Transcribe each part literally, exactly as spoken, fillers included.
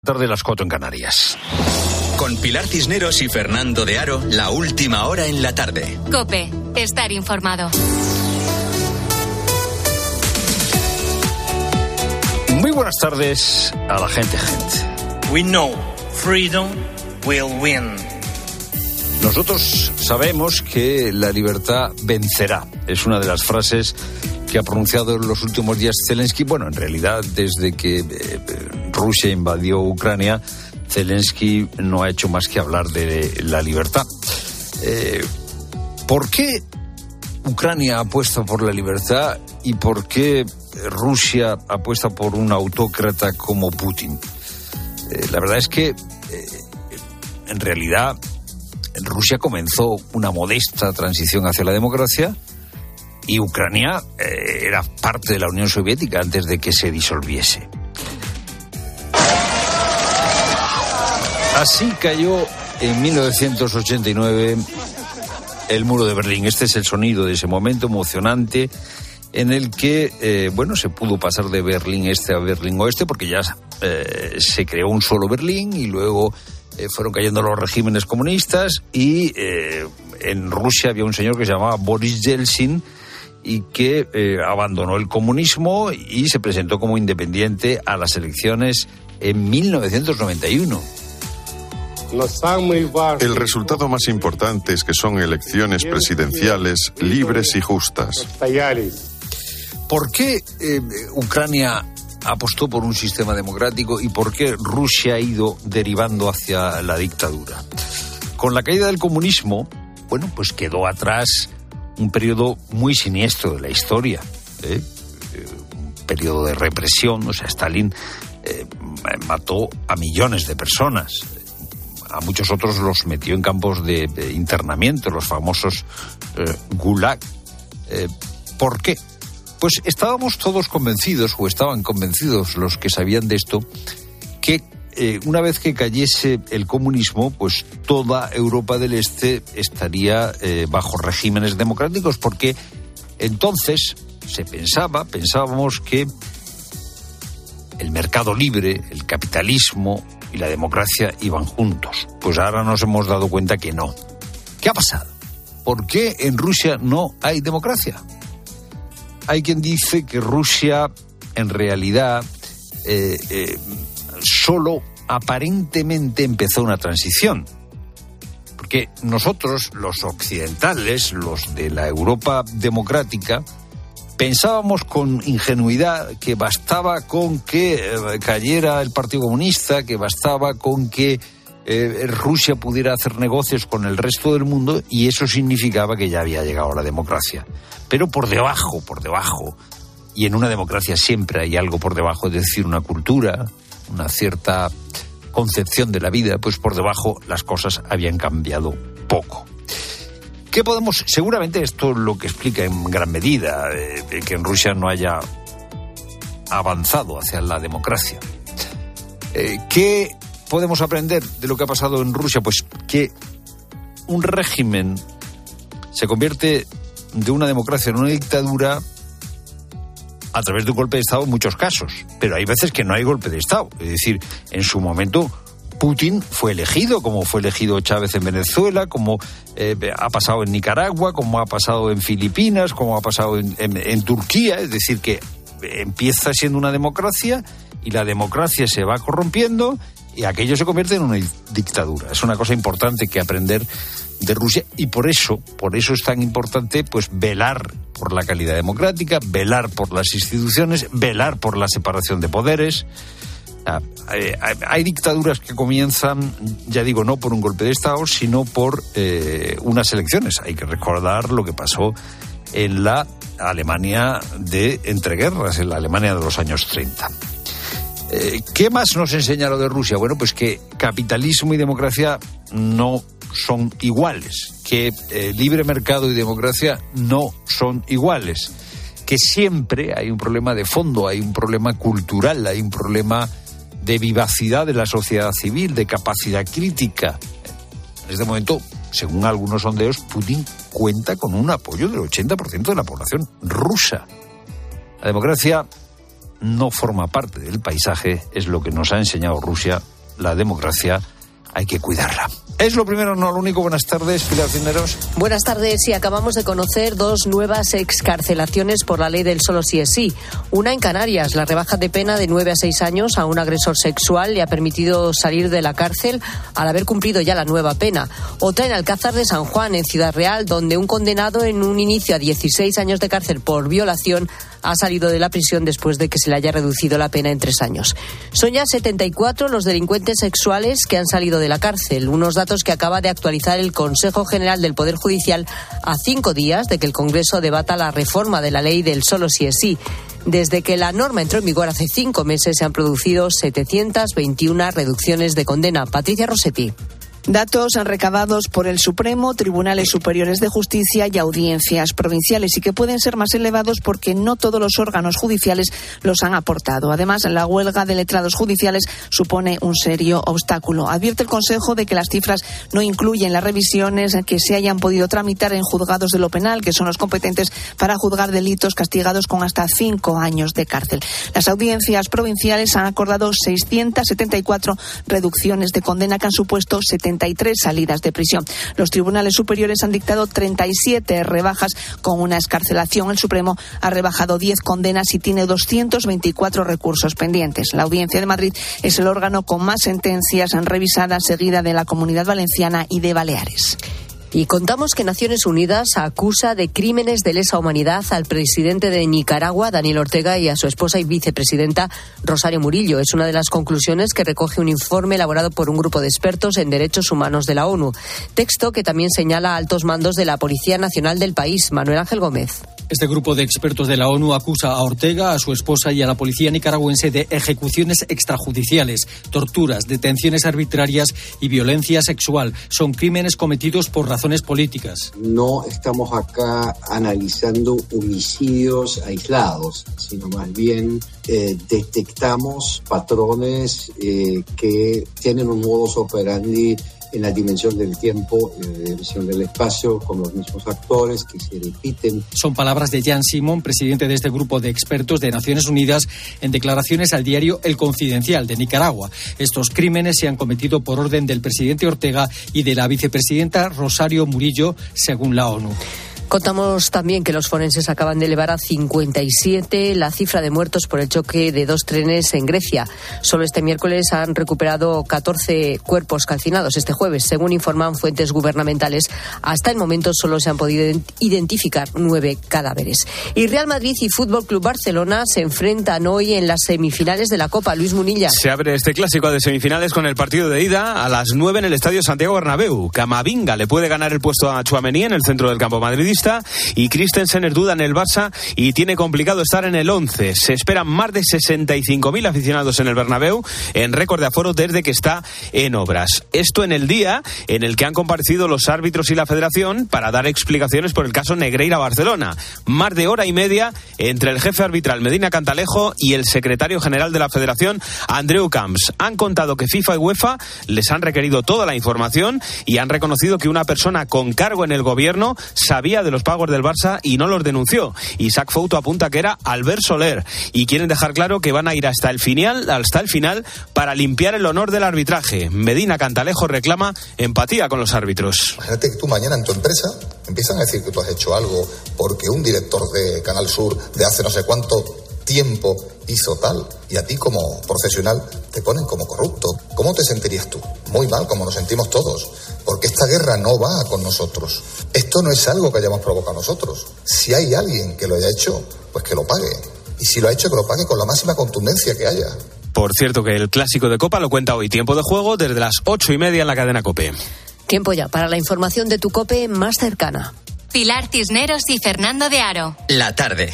Tarde las cuatro en Canarias. Con Pilar Cisneros y Fernando de Aro, la última hora en la tarde. COPE, estar informado. Muy buenas tardes a la gente, gente. We know freedom will win. Nosotros sabemos que la libertad vencerá. Es una de las frases que ha pronunciado en los últimos días Zelensky. Bueno, en realidad, desde que eh, Rusia invadió Ucrania, Zelensky no ha hecho más que hablar de la libertad. Eh, ¿Por qué Ucrania apuesta por la libertad y por qué Rusia apuesta por un autócrata como Putin? Eh, la verdad es que, eh, en realidad, Rusia comenzó una modesta transición hacia la democracia y Ucrania eh, era parte de la Unión Soviética antes de que se disolviese. Así cayó en mil novecientos ochenta y nueve el muro de Berlín. Este es el sonido de ese momento emocionante en el que, eh, bueno, se pudo pasar de Berlín Este a Berlín Oeste, porque ya eh, se creó un solo Berlín y luego eh, fueron cayendo los regímenes comunistas y eh, en Rusia había un señor que se llamaba Boris Yeltsin y que eh, abandonó el comunismo y se presentó como independiente a las elecciones en mil novecientos noventa y uno. El resultado más importante es que son elecciones presidenciales libres y justas. ¿Por qué eh, Ucrania apostó por un sistema democrático y por qué Rusia ha ido derivando hacia la dictadura? Con la caída del comunismo, bueno, pues quedó atrás un periodo muy siniestro de la historia, ¿eh? un periodo de represión. O sea, Stalin eh, mató a millones de personas. A muchos otros los metió en campos de, de internamiento, los famosos eh, Gulag. Eh, ¿Por qué? Pues estábamos todos convencidos, o estaban convencidos los que sabían de esto, que eh, una vez que cayese el comunismo, pues toda Europa del Este estaría eh, bajo regímenes democráticos, porque entonces se pensaba, pensábamos que el mercado libre, el capitalismo y la democracia iban juntos. Pues ahora nos hemos dado cuenta que no. ¿Qué ha pasado? ¿Por qué en Rusia no hay democracia? Hay quien dice que Rusia, en realidad, eh, eh, solo aparentemente empezó una transición. Porque nosotros, los occidentales, los de la Europa democrática, pensábamos con ingenuidad que bastaba con que eh, cayera el Partido Comunista, que bastaba con que eh, Rusia pudiera hacer negocios con el resto del mundo y eso significaba que ya había llegado la democracia. Pero por debajo, por debajo, y en una democracia siempre hay algo por debajo, es decir, una cultura, una cierta concepción de la vida, pues por debajo las cosas habían cambiado poco. ¿Qué podemos? Seguramente esto es lo que explica en gran medida eh, que en Rusia no haya avanzado hacia la democracia. Eh, ¿Qué podemos aprender de lo que ha pasado en Rusia? Pues que un régimen se convierte de una democracia en una dictadura a través de un golpe de Estado en muchos casos, pero hay veces que no hay golpe de Estado. Es decir, en su momento Putin fue elegido, como fue elegido Chávez en Venezuela, como eh, ha pasado en Nicaragua, como ha pasado en Filipinas, como ha pasado en, en, en Turquía. Es decir, que empieza siendo una democracia y la democracia se va corrompiendo y aquello se convierte en una dictadura. Es una cosa importante que aprender de Rusia y por eso, por eso es tan importante pues velar por la calidad democrática, velar por las instituciones, velar por la separación de poderes. Hay dictaduras que comienzan, ya digo, no por un golpe de Estado, sino por eh, unas elecciones. Hay que recordar lo que pasó en la Alemania de entreguerras, en la Alemania de los años treinta. Eh, ¿Qué más nos enseña lo de Rusia? Bueno, pues que capitalismo y democracia no son iguales, que eh, libre mercado y democracia no son iguales, que siempre hay un problema de fondo, hay un problema cultural, hay un problema de vivacidad de la sociedad civil, de capacidad crítica. En este momento, según algunos sondeos, Putin cuenta con un apoyo del ochenta por ciento de la población rusa. La democracia no forma parte del paisaje, es lo que nos ha enseñado Rusia la democracia hay que cuidarla. Es lo primero, no lo único. Buenas tardes, Pilar Cisneros. Buenas tardes. Sí, acabamos de conocer dos nuevas excarcelaciones por la ley del solo sí es sí. Una en Canarias. La rebaja de pena de nueve a seis años a un agresor sexual le ha permitido salir de la cárcel al haber cumplido ya la nueva pena. Otra en Alcázar de San Juan, en Ciudad Real, donde un condenado en un inicio a dieciséis años de cárcel por violación ha salido de la prisión después de que se le haya reducido la pena en tres años. Son ya setenta y cuatro los delincuentes sexuales que han salido de la cárcel, unos datos que acaba de actualizar el Consejo General del Poder Judicial a cinco días de que el Congreso debata la reforma de la ley del solo sí es sí. Desde que la norma entró en vigor hace cinco meses se han producido setecientas veintiuna reducciones de condena. Patricia Rosetti. Datos recabados por el Supremo, Tribunales Superiores de Justicia y audiencias provinciales, y que pueden ser más elevados porque no todos los órganos judiciales los han aportado. Además, la huelga de letrados judiciales supone un serio obstáculo. Advierte el Consejo de que las cifras no incluyen las revisiones que se hayan podido tramitar en juzgados de lo penal, que son los competentes para juzgar delitos castigados con hasta cinco años de cárcel. Las audiencias provinciales han acordado seiscientas setenta y cuatro reducciones de condena que han supuesto setenta y tres salidas de prisión. Los tribunales superiores han dictado treinta y siete rebajas con una excarcelación. El Supremo ha rebajado diez condenas y tiene doscientos veinticuatro recursos pendientes. La Audiencia de Madrid es el órgano con más sentencias revisadas, seguida de la Comunidad Valenciana y de Baleares. Y contamos que Naciones Unidas acusa de crímenes de lesa humanidad al presidente de Nicaragua, Daniel Ortega, y a su esposa y vicepresidenta, Rosario Murillo. Es una de las conclusiones que recoge un informe elaborado por un grupo de expertos en derechos humanos de la ONU. Texto que también señala a altos mandos de la Policía Nacional del país. Manuel Ángel Gómez. Este grupo de expertos de la ONU acusa a Ortega, a su esposa y a la policía nicaragüense de ejecuciones extrajudiciales, torturas, detenciones arbitrarias y violencia sexual. Son crímenes cometidos por razones políticas. No estamos acá analizando homicidios aislados, sino más bien eh, detectamos patrones eh, que tienen un modus operandi en la dimensión del tiempo, en la dimensión del espacio, con los mismos actores que se repiten. Son palabras de Jan Simon, presidente de este grupo de expertos de Naciones Unidas, en declaraciones al diario El Confidencial de Nicaragua. Estos crímenes se han cometido por orden del presidente Ortega y de la vicepresidenta Rosario Murillo, según la ONU. Contamos también que los forenses acaban de elevar a cincuenta y siete la cifra de muertos por el choque de dos trenes en Grecia. Solo este miércoles han recuperado catorce cuerpos calcinados este jueves. Según informan fuentes gubernamentales, hasta el momento solo se han podido identificar nueve cadáveres. Y Real Madrid y Fútbol Club Barcelona se enfrentan hoy en las semifinales de la Copa. Luis Munilla. Se abre este clásico de semifinales con el partido de ida a las nueve en el Estadio Santiago Bernabéu. Camavinga le puede ganar el puesto a Tchouaméni en el centro del campo madridista, y Christensen es duda en el Barça y tiene complicado estar en el once. Se esperan más de sesenta y cinco mil aficionados en el Bernabéu, en récord de aforo desde que está en obras. Esto en el día en el que han comparecido los árbitros y la federación para dar explicaciones por el caso Negreira-Barcelona. Más de hora y media entre el jefe arbitral Medina Cantalejo y el secretario general de la federación, Andreu Camps. Han contado que FIFA y UEFA les han requerido toda la información y han reconocido que una persona con cargo en el gobierno sabía de los pagos del Barça y no los denunció. Isaac Fouto apunta que era Albert Soler y quieren dejar claro que van a ir hasta el final, hasta el final para limpiar el honor del arbitraje. Medina Cantalejo reclama empatía con los árbitros. Imagínate que tú mañana en tu empresa empiezan a decir que tú has hecho algo porque un director de Canal Sur de hace no sé cuánto tiempo hizo tal, y a ti como profesional te ponen como corrupto. ¿Cómo te sentirías tú? Muy mal, como nos sentimos todos, porque esta guerra no va con nosotros. Esto no es algo que hayamos provocado nosotros. Si hay alguien que lo haya hecho, pues que lo pague. Y si lo ha hecho, que lo pague con la máxima contundencia que haya. Por cierto, que el clásico de Copa lo cuenta hoy Tiempo de Juego desde las ocho y media en la cadena COPE. Tiempo ya para la información de tu COPE más cercana. Pilar Cisneros y Fernando de Aro. La tarde.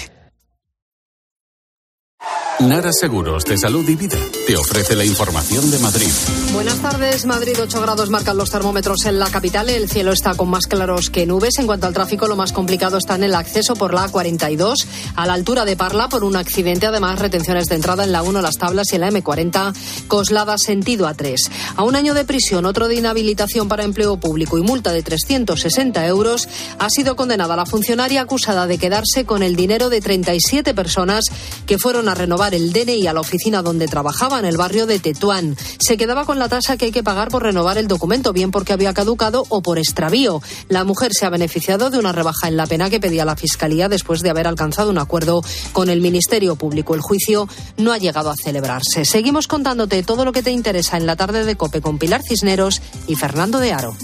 Nara Seguros de Salud y Vida te ofrece la información de Madrid. Buenas tardes. Madrid, ocho grados marcan los termómetros en la capital. El cielo está con más claros que nubes. En cuanto al tráfico, lo más complicado está en el acceso por la A cuarenta y dos, a la altura de Parla, por un accidente. Además, retenciones de entrada en la uno, Las Tablas, y en la eme cuarenta, Coslada, sentido A tres. A un año de prisión, otro de inhabilitación para empleo público y multa de trescientos sesenta euros, ha sido condenada la funcionaria acusada de quedarse con el dinero de treinta y siete personas que fueron a renovar llevar el D N I a la oficina donde trabajaba, en el barrio de Tetuán. Se quedaba con la tasa que hay que pagar por renovar el documento, bien porque había caducado o por extravío. La mujer se ha beneficiado de una rebaja en la pena que pedía la Fiscalía después de haber alcanzado un acuerdo con el Ministerio Público. El juicio no ha llegado a celebrarse. Seguimos contándote todo lo que te interesa en la tarde de COPE con Pilar Cisneros y Fernando de Aro.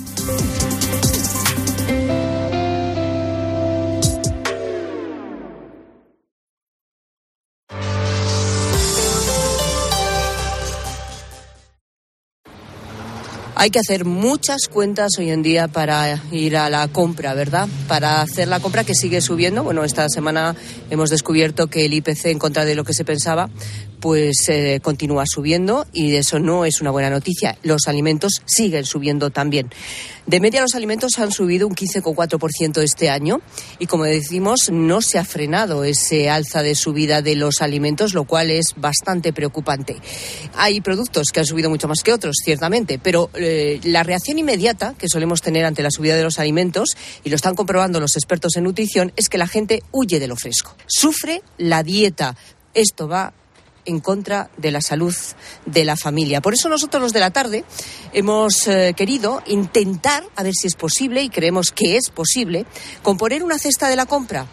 Hay que hacer muchas cuentas hoy en día para ir a la compra, ¿verdad? Para hacer la compra que sigue subiendo. Bueno, esta semana hemos descubierto que el I P C, en contra de lo que se pensaba, pues eh, continúa subiendo y eso no es una buena noticia. Los alimentos siguen subiendo también. De media los alimentos han subido un quince coma cuatro por ciento este año y, como decimos, no se ha frenado ese alza de subida de los alimentos, lo cual es bastante preocupante. Hay productos que han subido mucho más que otros, ciertamente, pero eh, la reacción inmediata que solemos tener ante la subida de los alimentos, y lo están comprobando los expertos en nutrición, es que la gente huye de lo fresco. Sufre la dieta. Esto va en contra de la salud de la familia. Por eso nosotros, los de la tarde, hemos eh, querido intentar, a ver si es posible, y creemos que es posible, componer una cesta de la compra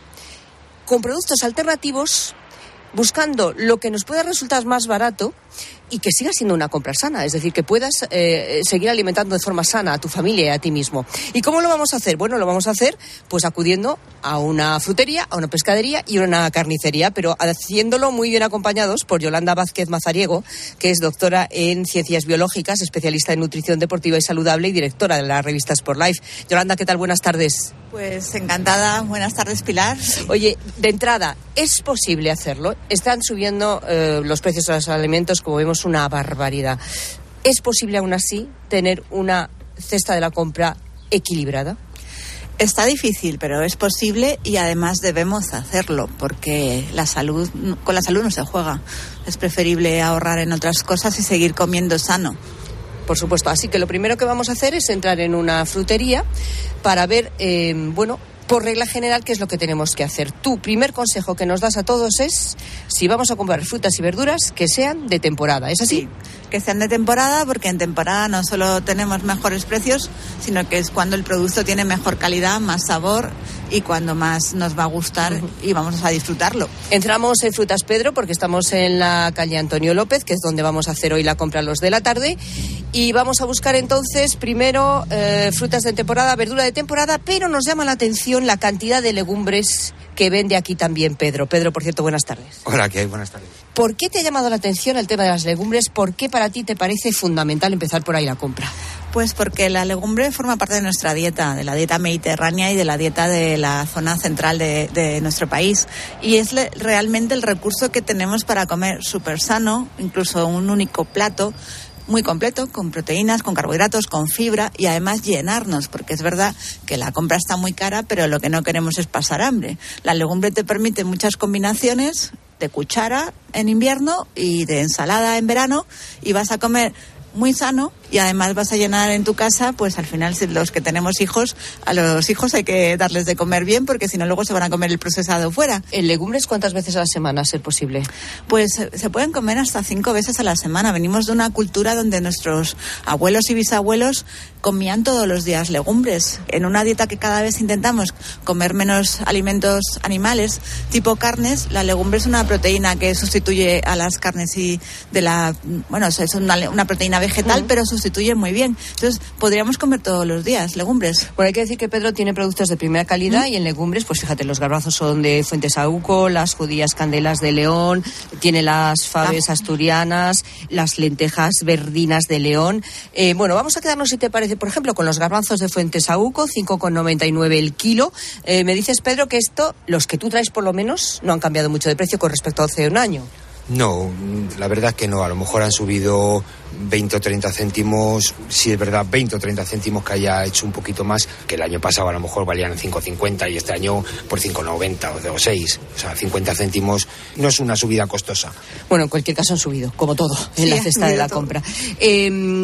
con productos alternativos, buscando lo que nos pueda resultar más barato y que siga siendo una compra sana, es decir, que puedas eh, seguir alimentando de forma sana a tu familia y a ti mismo. ¿Y cómo lo vamos a hacer? Bueno, lo vamos a hacer pues acudiendo a una frutería, a una pescadería y a una carnicería, pero haciéndolo muy bien acompañados por Yolanda Vázquez Mazariego, que es doctora en Ciencias Biológicas, especialista en nutrición deportiva y saludable y directora de la revista Sport Life. Yolanda, ¿qué tal? Buenas tardes. Pues encantada. Buenas tardes, Pilar. Oye, de entrada, ¿es posible hacerlo? Están subiendo eh, los precios de los alimentos, como vemos, una barbaridad. ¿Es posible aún así tener una cesta de la compra equilibrada? Está difícil, pero es posible y además debemos hacerlo porque la salud, con la salud no se juega. Es preferible ahorrar en otras cosas y seguir comiendo sano. Por supuesto. Así que lo primero que vamos a hacer es entrar en una frutería para ver, eh, bueno, por regla general, qué es lo que tenemos que hacer. Tu primer consejo que nos das a todos es, si vamos a comprar frutas y verduras, que sean de temporada. ¿Es así? Sí, que sean de temporada, porque en temporada no solo tenemos mejores precios, sino que es cuando el producto tiene mejor calidad, más sabor y cuando más nos va a gustar uh-huh. y vamos a disfrutarlo. Entramos en Frutas Pedro porque estamos en la calle Antonio López, que es donde vamos a hacer hoy la compra a los de la tarde, y vamos a buscar entonces primero eh, frutas de temporada, verdura de temporada, pero nos llama la atención la cantidad de legumbres que vende aquí también Pedro. Pedro, por cierto, buenas tardes. Hola, ¿qué hay? Buenas tardes. ¿Por qué te ha llamado la atención el tema de las legumbres? ¿Por qué para ti te parece fundamental empezar por ahí la compra? Pues porque la legumbre forma parte de nuestra dieta, de la dieta mediterránea y de la dieta de la zona central de, de nuestro país. Y es le, realmente el recurso que tenemos para comer súper sano, incluso un único plato muy completo, con proteínas, con carbohidratos, con fibra y además llenarnos, porque es verdad que la compra está muy cara, pero lo que no queremos es pasar hambre. La legumbre te permite muchas combinaciones de cuchara en invierno y de ensalada en verano y vas a comer muy sano y además vas a llenar en tu casa, pues al final, si los que tenemos hijos, a los hijos hay que darles de comer bien porque si no luego se van a comer el procesado fuera. ¿En legumbres cuántas veces a la semana, a ser posible? Pues se pueden comer hasta cinco veces a la semana. Venimos de una cultura donde nuestros abuelos y bisabuelos comían todos los días legumbres. En una dieta que cada vez intentamos comer menos alimentos animales, tipo carnes, la legumbre es una proteína que sustituye a las carnes y de la, bueno, es una, una proteína vegetal, uh-huh. pero sustituye muy bien. Entonces, podríamos comer todos los días legumbres. Bueno, hay que decir que Pedro tiene productos de primera calidad, ¿Mm? Y en legumbres, pues fíjate, los garbanzos son de Fuentesauco, las judías Candelas de León, tiene las faves ah. asturianas, las lentejas verdinas de León. Eh, bueno, vamos a quedarnos, si te parece, por ejemplo, con los garbanzos de Fuentesauco, cinco con noventa y nueve el kilo. Eh, me dices, Pedro, que esto, los que tú traes por lo menos, no han cambiado mucho de precio con respecto a hace un año. No, la verdad es que no. A lo mejor han subido veinte o treinta céntimos. Si es verdad, veinte o treinta céntimos que haya hecho un poquito más, que el año pasado a lo mejor valían cinco cincuenta y este año por cinco noventa o seis. O sea, cincuenta céntimos no es una subida costosa. Bueno, en cualquier caso han subido, como todo, en sí, la cesta de la todo. compra. Eh,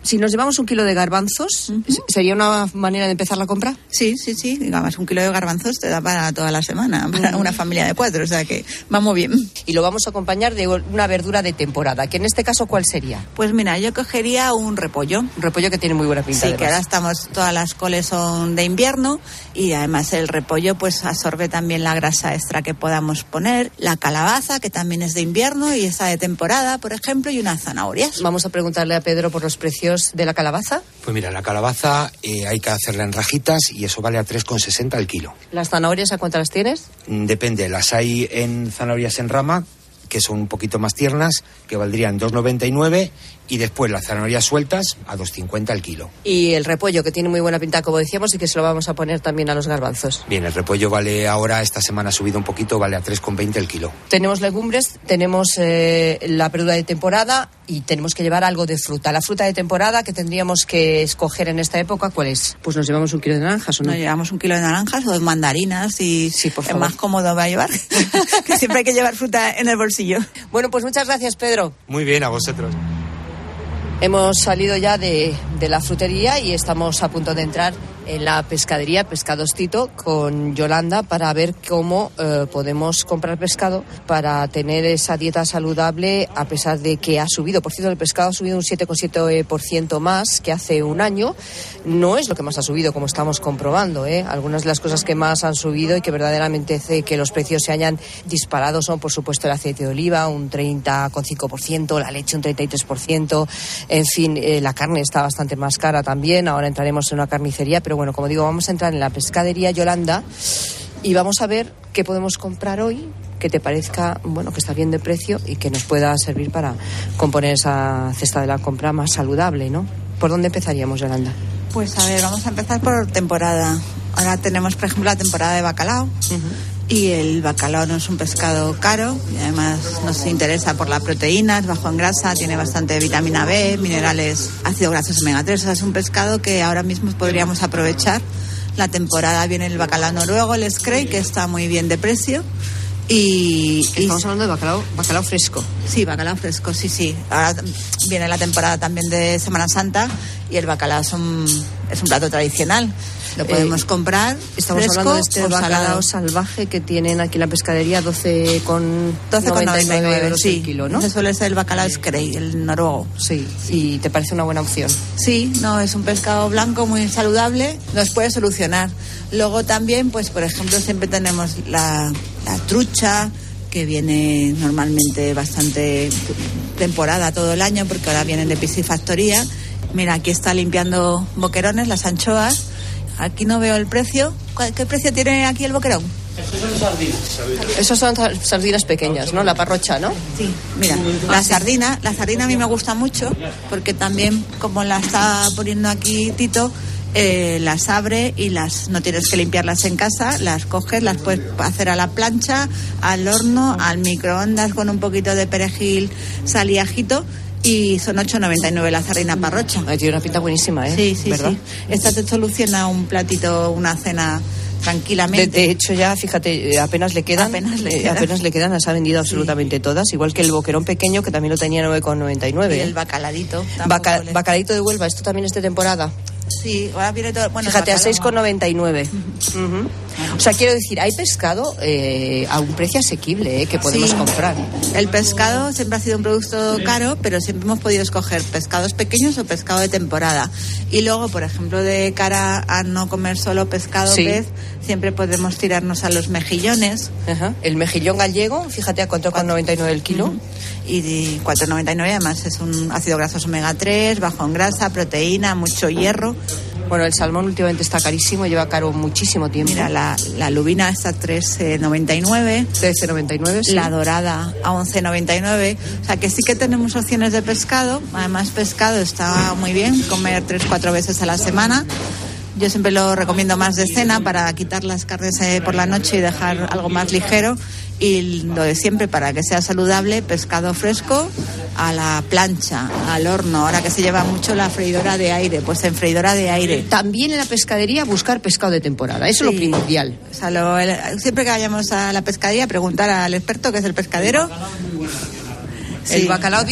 Si nos llevamos un kilo de garbanzos, uh-huh. ¿sería una manera de empezar la compra? Sí, sí, sí. Digamos, un kilo de garbanzos te da para toda la semana, para uh-huh. una familia de cuatro, o sea que va muy bien. Y lo vamos a acompañar de una verdura de temporada, que en este caso, ¿cuál sería? Pues mira, yo cogería un repollo. Un repollo que tiene muy buena pinta. Sí, además. Que ahora estamos, todas las coles son de invierno y además el repollo pues absorbe también la grasa extra que podamos poner, la calabaza, que también es de invierno y está de temporada, por ejemplo, y unas zanahorias. Vamos a preguntarle a Pedro por los precios de la calabaza. Pues mira, la calabaza eh, hay que hacerla en rajitas y eso vale a tres con sesenta el kilo. ¿Las zanahorias a cuántas las tienes? Depende, las hay en zanahorias en rama, que son un poquito más tiernas, que valdrían dos noventa y nueve, y después las zanahorias sueltas a dos cincuenta el kilo. Y el repollo, que tiene muy buena pinta, como decíamos, y que se lo vamos a poner también a los garbanzos. Bien, el repollo vale ahora, esta semana ha subido un poquito, vale a tres con veinte el kilo. Tenemos legumbres, tenemos eh, la verdura de temporada y tenemos que llevar algo de fruta. La fruta de temporada que tendríamos que escoger en esta época, ¿cuál es? Pues nos llevamos un kilo de naranjas, ¿o no? Nos llevamos un kilo de naranjas o de mandarinas y sí, por es favor. Más cómodo va a llevar, que siempre hay que llevar fruta en el bolsillo. Bueno, pues muchas gracias, Pedro. Muy bien, a vosotros. Hemos salido ya de, de la frutería y estamos a punto de entrar en la pescadería Pescados Tito con Yolanda para ver cómo eh, podemos comprar pescado para tener esa dieta saludable a pesar de que ha subido. Por cierto, el pescado ha subido un siete coma siete por ciento más que hace un año. No es lo que más ha subido, como estamos comprobando, ¿eh? Algunas de las cosas que más han subido y que verdaderamente hace que los precios se hayan disparado son, por supuesto, el aceite de oliva, un treinta coma cinco por ciento, la leche un treinta y tres por ciento. En fin, eh, la carne está bastante más cara también. Ahora entraremos en una carnicería, pero bueno, como digo, vamos a entrar en la pescadería Yolanda y vamos a ver qué podemos comprar hoy que te parezca, bueno, que está bien de precio y que nos pueda servir para componer esa cesta de la compra más saludable, ¿no? ¿Por dónde empezaríamos, Yolanda? Pues a ver, vamos a empezar por temporada. Ahora tenemos, por ejemplo, la temporada de bacalao. Uh-huh. Y el bacalao no es un pescado caro y además nos interesa por la proteína, es bajo en grasa, tiene bastante vitamina B, minerales, ácido grasos omega tres. O sea, es un pescado que ahora mismo podríamos aprovechar. La temporada viene el bacalao noruego, el Skrei, que está muy bien de precio. Y, Estamos y, hablando de bacalao, bacalao fresco. Sí, bacalao fresco, sí, sí. Ahora viene la temporada también de Semana Santa y el bacalao es un, es un plato tradicional. Lo podemos eh, comprar. Estamos fresco, hablando de este bacalao salado. salvaje que tienen aquí en la pescadería, doce con noventa y nueve euros sí. el kilo, ¿no? Ese suele ser el bacalao Skrei, el noruego. Sí, y te parece una buena opción. Sí, no, es un pescado blanco muy saludable, nos puede solucionar. Luego también, pues por ejemplo, siempre tenemos la, la trucha, que viene normalmente bastante temporada todo el año, porque ahora vienen de piscifactoría. Mira, aquí está limpiando boquerones, las anchoas. Aquí no veo el precio. ¿Qué precio tiene aquí el boquerón? Esos son sardinas. Esos son sardinas pequeñas, ¿no? La parrocha, ¿no? Sí, mira, la sardina, la sardina a mí me gusta mucho, porque también, como la está poniendo aquí Tito, eh, las abre y las no tienes que limpiarlas en casa, las coges, las puedes hacer a la plancha, al horno, al microondas con un poquito de perejil, sal y ajito. Y son ocho noventa y nueve la sardina parrocha. Ay, tiene una pinta buenísima, ¿eh? Sí, sí, ¿verdad? sí. Esta te soluciona un platito, una cena tranquilamente. De, de hecho, ya, fíjate, apenas le quedan. Apenas le eh, quedan. Apenas le quedan, las ha vendido absolutamente sí. todas. Igual que el boquerón pequeño, que también lo tenía nueve con noventa y nueve. Y el bacaladito. Baca, le... Bacaladito de Huelva, ¿esto también es de temporada? Sí, ahora viene todo. Bueno, fíjate, a seis con noventa y nueve. Uh-huh. Uh-huh. O sea, quiero decir, hay pescado eh, a un precio asequible eh, que podemos sí. comprar. El pescado siempre ha sido un producto caro, pero siempre hemos podido escoger pescados pequeños o pescado de temporada. Y luego, por ejemplo, de cara a no comer solo pescado sí. pez, siempre podemos tirarnos a los mejillones. Uh-huh. El mejillón gallego, fíjate, a cuatro con noventa y nueve el kilo. Uh-huh. Y cuatro con noventa y nueve además es un ácido grasos omega tres, bajo en grasa, proteína, mucho hierro. Bueno, el salmón últimamente está carísimo, lleva caro muchísimo tiempo. Mira, la, la lubina está a trece noventa y nueve. trece noventa y nueve, sí. La dorada a once noventa y nueve. O sea que sí que tenemos opciones de pescado. Además, pescado está muy bien, comer tres, cuatro veces a la semana. Yo siempre lo recomiendo más de cena para quitar las carnes eh, por la noche y dejar algo más ligero. Y lo de siempre, para que sea saludable, pescado fresco a la plancha, al horno. Ahora que se lleva mucho la freidora de aire, pues en freidora de aire. También en la pescadería buscar pescado de temporada, eso sí. Es lo primordial. O sea, lo, el, siempre que vayamos a la pescadería, preguntar al experto, que es el pescadero. ¿El sí. bacalao dices?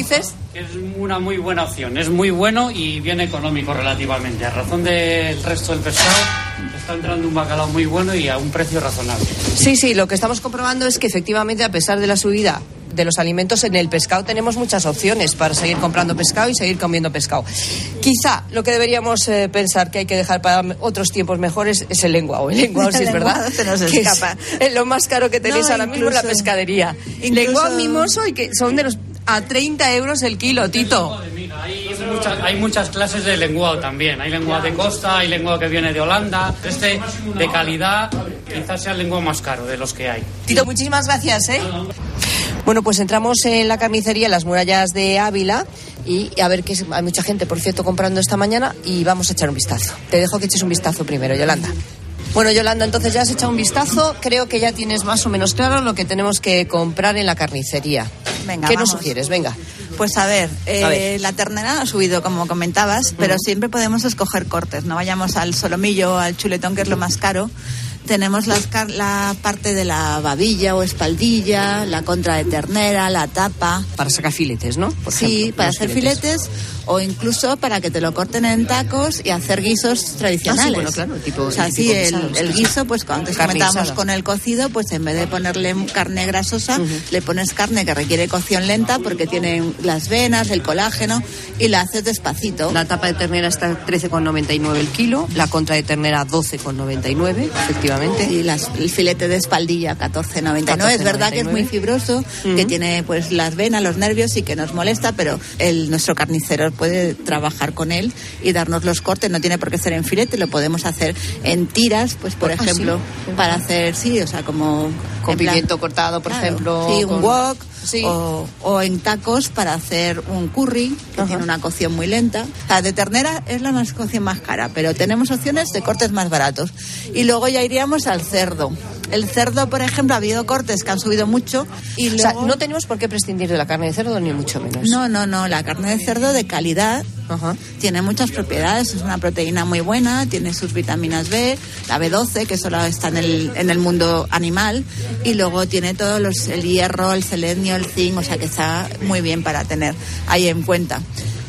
Es una muy buena opción, es muy bueno y bien económico relativamente. A razón del resto del pescado, está entrando un bacalao muy bueno y a un precio razonable. Sí, sí, lo que estamos comprobando es que efectivamente, a pesar de la subida de los alimentos, en el pescado tenemos muchas opciones para seguir comprando pescado y seguir comiendo pescado. Quizá lo que deberíamos eh, pensar que hay que dejar para otros tiempos mejores es el lenguado. El lenguado, sí es verdad, se nos que escapa. Es lo más caro que tenéis No, ahora incluso, mismo en la pescadería. Incluso... Lenguado mimoso y que son de los a treinta euros el kilo, Tito. Hay muchas, hay muchas clases de lenguado también. Hay lenguado de costa, hay lenguado que viene de Holanda. Este de calidad quizás sea el lenguado más caro de los que hay. Tito, muchísimas gracias, ¿eh? Bueno, pues entramos en la carnicería, en las murallas de Ávila, y a ver, que hay mucha gente, por cierto, comprando esta mañana, y vamos a echar un vistazo. Te dejo que eches un vistazo primero, Yolanda. Bueno, Yolanda, entonces ya has echado un vistazo. Creo que ya tienes más o menos claro lo que tenemos que comprar en la carnicería. Venga, ¿Qué vamos. nos sugieres? Venga. Pues a ver, eh, A ver. la ternera ha subido, como comentabas, pero siempre podemos escoger cortes. No vayamos al solomillo o al chuletón, que es lo más caro. Tenemos las car- la parte de la babilla o espaldilla, la contra de ternera, la tapa. Para sacar filetes, ¿no? Por sí, ejemplo, para unos hacer filetes. o incluso para que te lo corten en tacos y hacer guisos tradicionales. Ah, sí, bueno, claro, tipo, o sea, el sí, tipo el, guisados, el claro. guiso, pues cuando antes Carne comentábamos guisada. con el cocido, pues en vez de ponerle carne grasosa, uh-huh. le pones carne que requiere cocción lenta porque tiene las venas, el colágeno, y la haces despacito. La tapa de ternera está trece con noventa y nueve el kilo, la contra de ternera doce con noventa y nueve, efectivamente. Y las, el filete de espaldilla catorce noventa y nueve. Es verdad que es muy fibroso, uh-huh. que tiene pues las venas, los nervios y que nos molesta, pero el nuestro carnicero puede trabajar con él y darnos los cortes. No tiene por qué ser en filete, lo podemos hacer en tiras, pues por Ah, ejemplo, sí. para hacer, sí, o sea, como... Con en plan- pimiento cortado, por Claro, ejemplo. sí, con- un wok. Sí. O, o en tacos para hacer un curry, que Ajá. tiene una cocción muy lenta. La de ternera es la más cocción más cara, pero tenemos opciones de cortes más baratos. Y luego ya iríamos al cerdo. El cerdo, por ejemplo, ha habido cortes que han subido mucho. Y luego... O sea, no tenemos por qué prescindir de la carne de cerdo, ni mucho menos. No, no, no. La carne de cerdo de calidad Ajá. tiene muchas propiedades. Es una proteína muy buena, tiene sus vitaminas B, la B doce, que solo está en el, en el mundo animal. Y luego tiene todos los, el hierro, el selenio, el zinc, o sea que está muy bien para tener ahí en cuenta.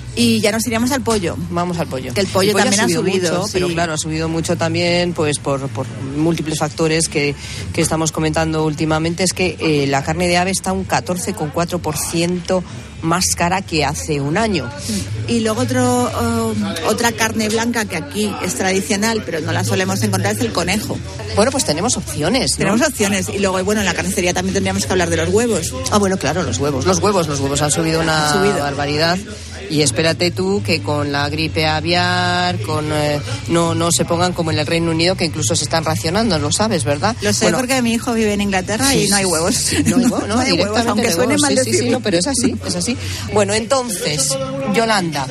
Y ya nos iríamos al pollo. Vamos al pollo. Que el pollo, el pollo también ha subido, ha subido mucho, sí. pero claro, ha subido mucho también pues por, por múltiples factores que, que estamos comentando últimamente. Es que eh, la carne de ave está un catorce coma cuatro por ciento más cara que hace un año. Y luego otro, uh, otra carne blanca que aquí es tradicional, pero no la solemos encontrar, es el conejo. Bueno, pues tenemos opciones, ¿no? Tenemos opciones. Y luego, bueno, en la carnicería también tendríamos que hablar de los huevos. Ah, bueno, claro, los huevos. Los huevos, los huevos han subido una Han subido. barbaridad. Y espérate tú que con la gripe aviar, con eh, no no se pongan como en el Reino Unido, que incluso se están racionando, lo sabes, ¿verdad? Lo sé, bueno, porque mi hijo vive en Inglaterra sí, y no hay huevos. No hay huevos, no, no hay huevos, aunque de suene huevos, mal sí, decirlo. sí, sí, no, pero es así, es así. Bueno, entonces, Yolanda,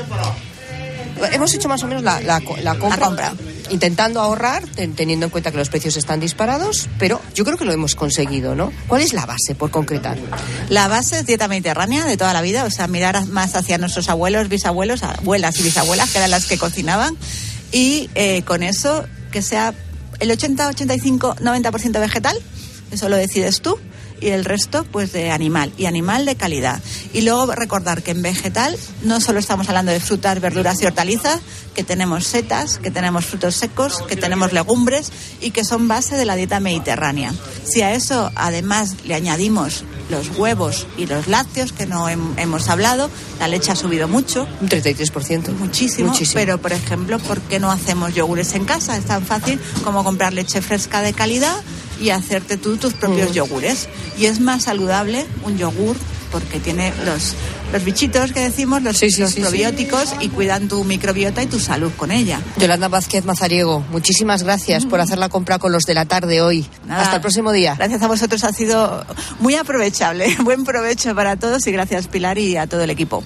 hemos hecho más o menos la, la, la, compra, la compra, intentando ahorrar, ten, teniendo en cuenta que los precios están disparados, pero yo creo que lo hemos conseguido, ¿no? ¿Cuál es la base, por concretar? La base es dieta mediterránea de toda la vida, o sea, mirar más hacia nuestros abuelos, bisabuelos, abuelas y bisabuelas, que eran las que cocinaban, y eh, con eso que sea el ochenta, ochenta y cinco, noventa por ciento vegetal, eso lo decides tú, y el resto pues de animal, y animal de calidad. Y luego recordar que en vegetal no solo estamos hablando de frutas, verduras y hortalizas, que tenemos setas, que tenemos frutos secos, que tenemos legumbres y que son base de la dieta mediterránea. Si a eso además le añadimos los huevos y los lácteos, que no hem- hemos hablado, la leche ha subido mucho. Un treinta y tres por ciento. Muchísimo, Muchísimo. Pero por ejemplo, ¿por qué no hacemos yogures en casa? Es tan fácil como comprar leche fresca de calidad y hacerte tú tus propios mm. yogures. Y es más saludable un yogur porque tiene los, los bichitos que decimos, los, sí, sí, los sí, probióticos sí. y cuidan tu microbiota y tu salud con ella. Yolanda Vázquez Mazariego, muchísimas gracias mm. por hacer la compra con los de la tarde hoy. Nada, hasta el próximo día. Gracias a vosotros, ha sido muy aprovechable. Buen provecho para todos y gracias, Pilar, y a todo el equipo.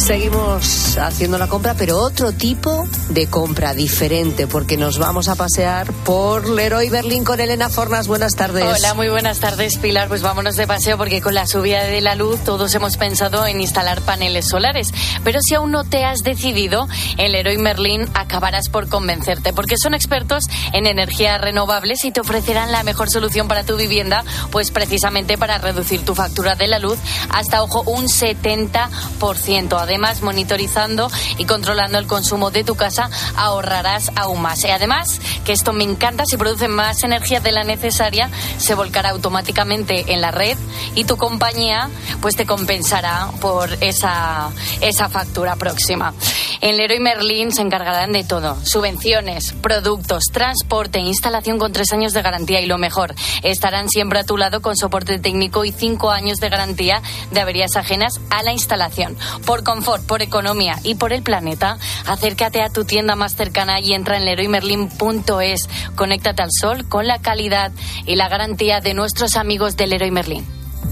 Seguimos haciendo la compra, pero otro tipo de compra diferente, porque nos vamos a pasear por Leroy Merlin con Elena Fornas. Buenas tardes. Hola, muy buenas tardes, Pilar. Pues vámonos de paseo, porque con la subida de la luz todos hemos pensado en instalar paneles solares. Pero si aún no te has decidido, en Leroy Merlin acabarás por convencerte, porque son expertos en energías renovables y te ofrecerán la mejor solución para tu vivienda, pues precisamente para reducir tu factura de la luz hasta, ojo, un setenta por ciento. Además, monitorizando y controlando el consumo de tu casa, ahorrarás aún más. Y además, que esto me encanta, si produce más energía de la necesaria, se volcará automáticamente en la red y tu compañía pues te compensará por esa, esa factura próxima. En Leroy Merlin se encargarán de todo: subvenciones, productos, transporte, instalación con tres años de garantía, y lo mejor, estarán siempre a tu lado con soporte técnico y cinco años de garantía de averías ajenas a la instalación. Por confort, por economía y por el planeta, acércate a tu tienda más cercana y entra en leroy merlin punto es. Conéctate al sol con la calidad y la garantía de nuestros amigos de Leroy Merlin.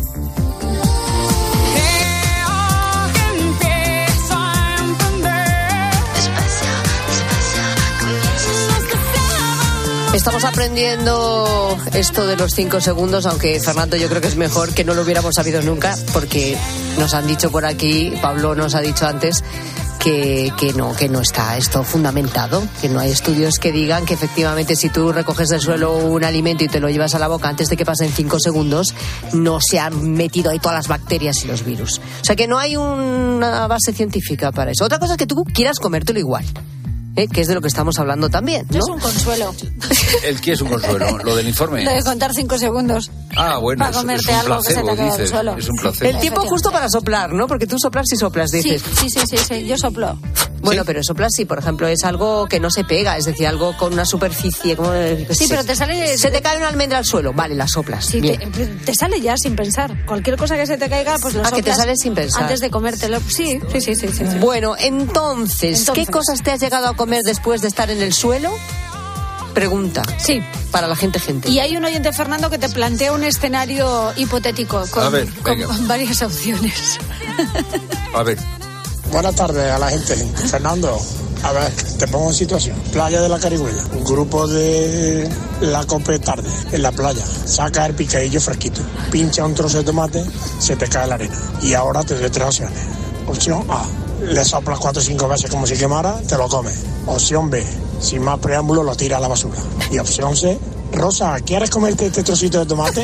Estamos aprendiendo esto de los cinco segundos, aunque Fernando, yo creo que es mejor que no lo hubiéramos sabido nunca, porque nos han dicho por aquí, Pablo nos ha dicho antes, que, que no, que no está esto fundamentado, que no hay estudios que digan que efectivamente si tú recoges del suelo un alimento y te lo llevas a la boca antes de que pasen cinco segundos, no se han metido ahí todas las bacterias y los virus. O sea que no hay una base científica para eso. Otra cosa es que tú quieras comértelo igual. ¿Eh? Que es de lo que estamos hablando también, ¿no? Es un consuelo. ¿El qué es un consuelo? ¿Lo del informe? Lo de contar cinco segundos. Ah, bueno, para comerte es un algo placebo, que se te dices. al suelo. Es un placebo. El tiempo justo para soplar, ¿no? Porque tú soplas y soplas, dices. Sí, sí, sí, sí, sí. Yo soplo. Bueno, ¿sí? Pero soplas sí, por ejemplo, es algo que no se pega, es decir, algo con una superficie. Como, sí, sí, pero te sale... Se te cae una almendra al suelo, vale, la soplas. Sí, bien. Te, te sale ya sin pensar. Cualquier cosa que se te caiga, pues lo ah, soplas. que te sale sin pensar. Antes de comértelo. Sí, sí, sí, sí, sí, sí. Bueno, entonces, entonces, ¿qué cosas te has llegado a comer después de estar en el suelo? Pregunta. Sí. Para la gente, gente. Y hay un oyente, Fernando, que te plantea un escenario hipotético con, a ver, con varias opciones. A ver. Buenas tardes a la gente. Fernando, a ver, te pongo en situación. Playa de la Carigüela. Un grupo de la Cope tarde en la playa. Saca el picadillo fresquito. Pincha un trozo de tomate, se te cae la arena. Y ahora te doy tres opciones. Opción A. Le soplas cuatro o cinco veces como si quemara, te lo comes. Opción B. Sin más preámbulo, lo tira a la basura. Y opción C. Rosa, ¿quieres comerte este trocito de tomate?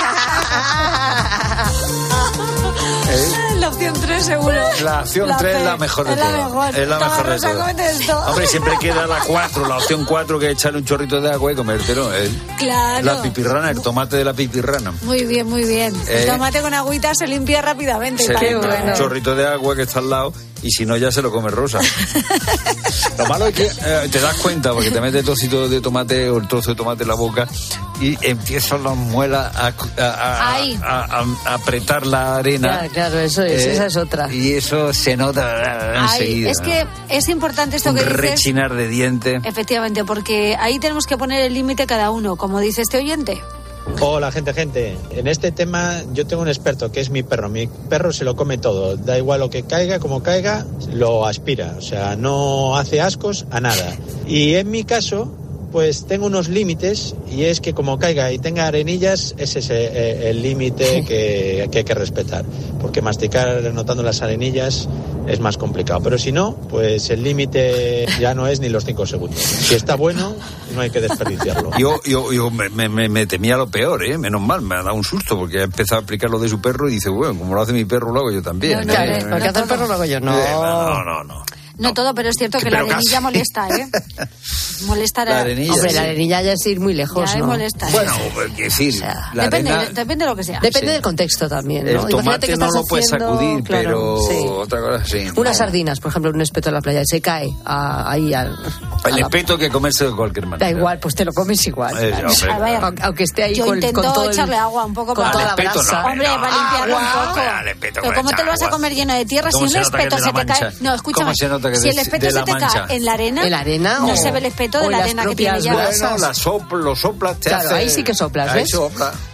¿Eh? La opción tres, seguro. La opción la tres es la mejor de todas. Es la mejor. Es la Toma, mejor de Rosa, todas. Hombre, siempre queda la cuatro, la opción cuatro, que es echarle un chorrito de agua y comértelo. ¿Eh? Claro. La pipirrana, el tomate de la pipirrana. Muy bien, muy bien. ¿Eh? El tomate con agüita se limpia rápidamente. Se Qué limpia, bueno. Un chorrito de agua que está al lado, y si no ya se lo come Rosa. Lo malo es que eh, te das cuenta, porque te metes el trocito de tomate o el trozo de tomate en la boca y empiezan las muelas a, a, a, a, a, a apretar la arena. Claro, claro, eso es, eh, esa es otra. Y eso se nota enseguida. Ay, es que es importante esto un que dices. rechinar de diente. Efectivamente, porque ahí tenemos que poner el límite cada uno, como dice este oyente. Hola, gente, gente. En este tema yo tengo un experto que es mi perro. Mi perro se lo come todo. Da igual lo que caiga, como caiga, lo aspira. O sea, no hace ascos a nada. Y en mi caso, pues tengo unos límites, y es que como caiga y tenga arenillas, ese es eh, el límite que, que hay que respetar. Porque masticar notando las arenillas es más complicado. Pero si no, pues el límite ya no es ni los cinco segundos. Si está bueno, no hay que desperdiciarlo. Yo, yo, yo me, me, me temía lo peor, ¿eh? Menos mal, me ha dado un susto, porque ha empezado a aplicar lo de su perro y dice, bueno, como lo hace mi perro, lo hago yo también. No, ¿eh? no, lo que hace el perro lo hago yo, no. Eh, no, no, no. No todo, pero es cierto que la arenilla casi molesta, ¿eh? Molesta la arenilla. Hombre, sí. La arenilla ya es ir muy lejos, ya ¿no? molesta. Bueno, es decir, o sea, la depende, arena, depende de lo que sea. Depende sí. del contexto también, ¿no? El tomate que no lo puedes sacudir, claro, pero sí. otra cosa sí. Unas no. sardinas, por ejemplo, un espeto en la playa, se cae a, ahí al... El espeto que comerse de cualquier manera. Da igual, pues te lo comes igual. Eh, claro. hombre, claro. Aunque esté ahí yo con, intento con todo el... echarle agua un poco con para toda la brasa. No, hombre, no, para limpiarlo agua, un poco. Al espeto, pero ¿cómo te lo vas a comer lleno de tierra si un espeto se te cae? No, escúchame. Si el espeto se te cae en la arena, ¿en la arena? No o... se ve el espeto de la arena que tiene ya. Bueno, la sopla, lo soplas, te claro, hace... ahí sí que soplas, ahí ¿ves? sopla.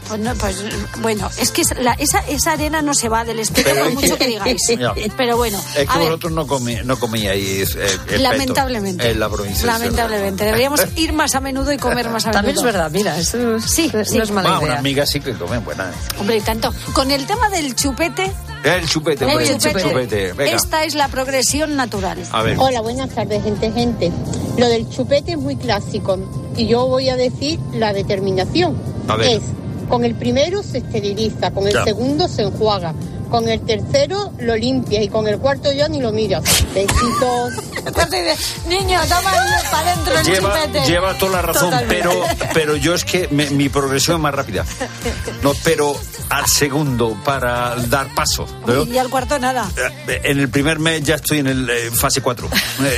Pues, no, pues bueno, es que la, esa, esa arena no se va del estero por mucho que, que digáis. Ya. Pero bueno. Es que vosotros no, comí, no comíais eh, lamentablemente. En la provincia. Lamentablemente. Deberíamos ir más a menudo y comer más a menudo. También es verdad, mira, eso sí, no sí. es mala Va, idea. Una amiga sí que comen buena. ¿eh? Hombre, y tanto. Con el tema del chupete. El chupete, el hombre, chupete. El chupete. Venga. Esta es la progresión natural. A ver. Hola, buenas tardes, gente, gente. Lo del chupete es muy clásico y yo voy a decir la determinación. A ver. Es, con el primero se esteriliza, con el ya. segundo se enjuaga, con el tercero lo limpia y con el cuarto ya ni lo miras. Besitos. Niño, toma para adentro el lleva, chupete. Lleva toda la razón, pero, pero yo es que me, mi progresión es más rápida. No espero al segundo para dar paso. ¿no? Y al cuarto nada. En el primer mes ya estoy en el eh, fase cuatro.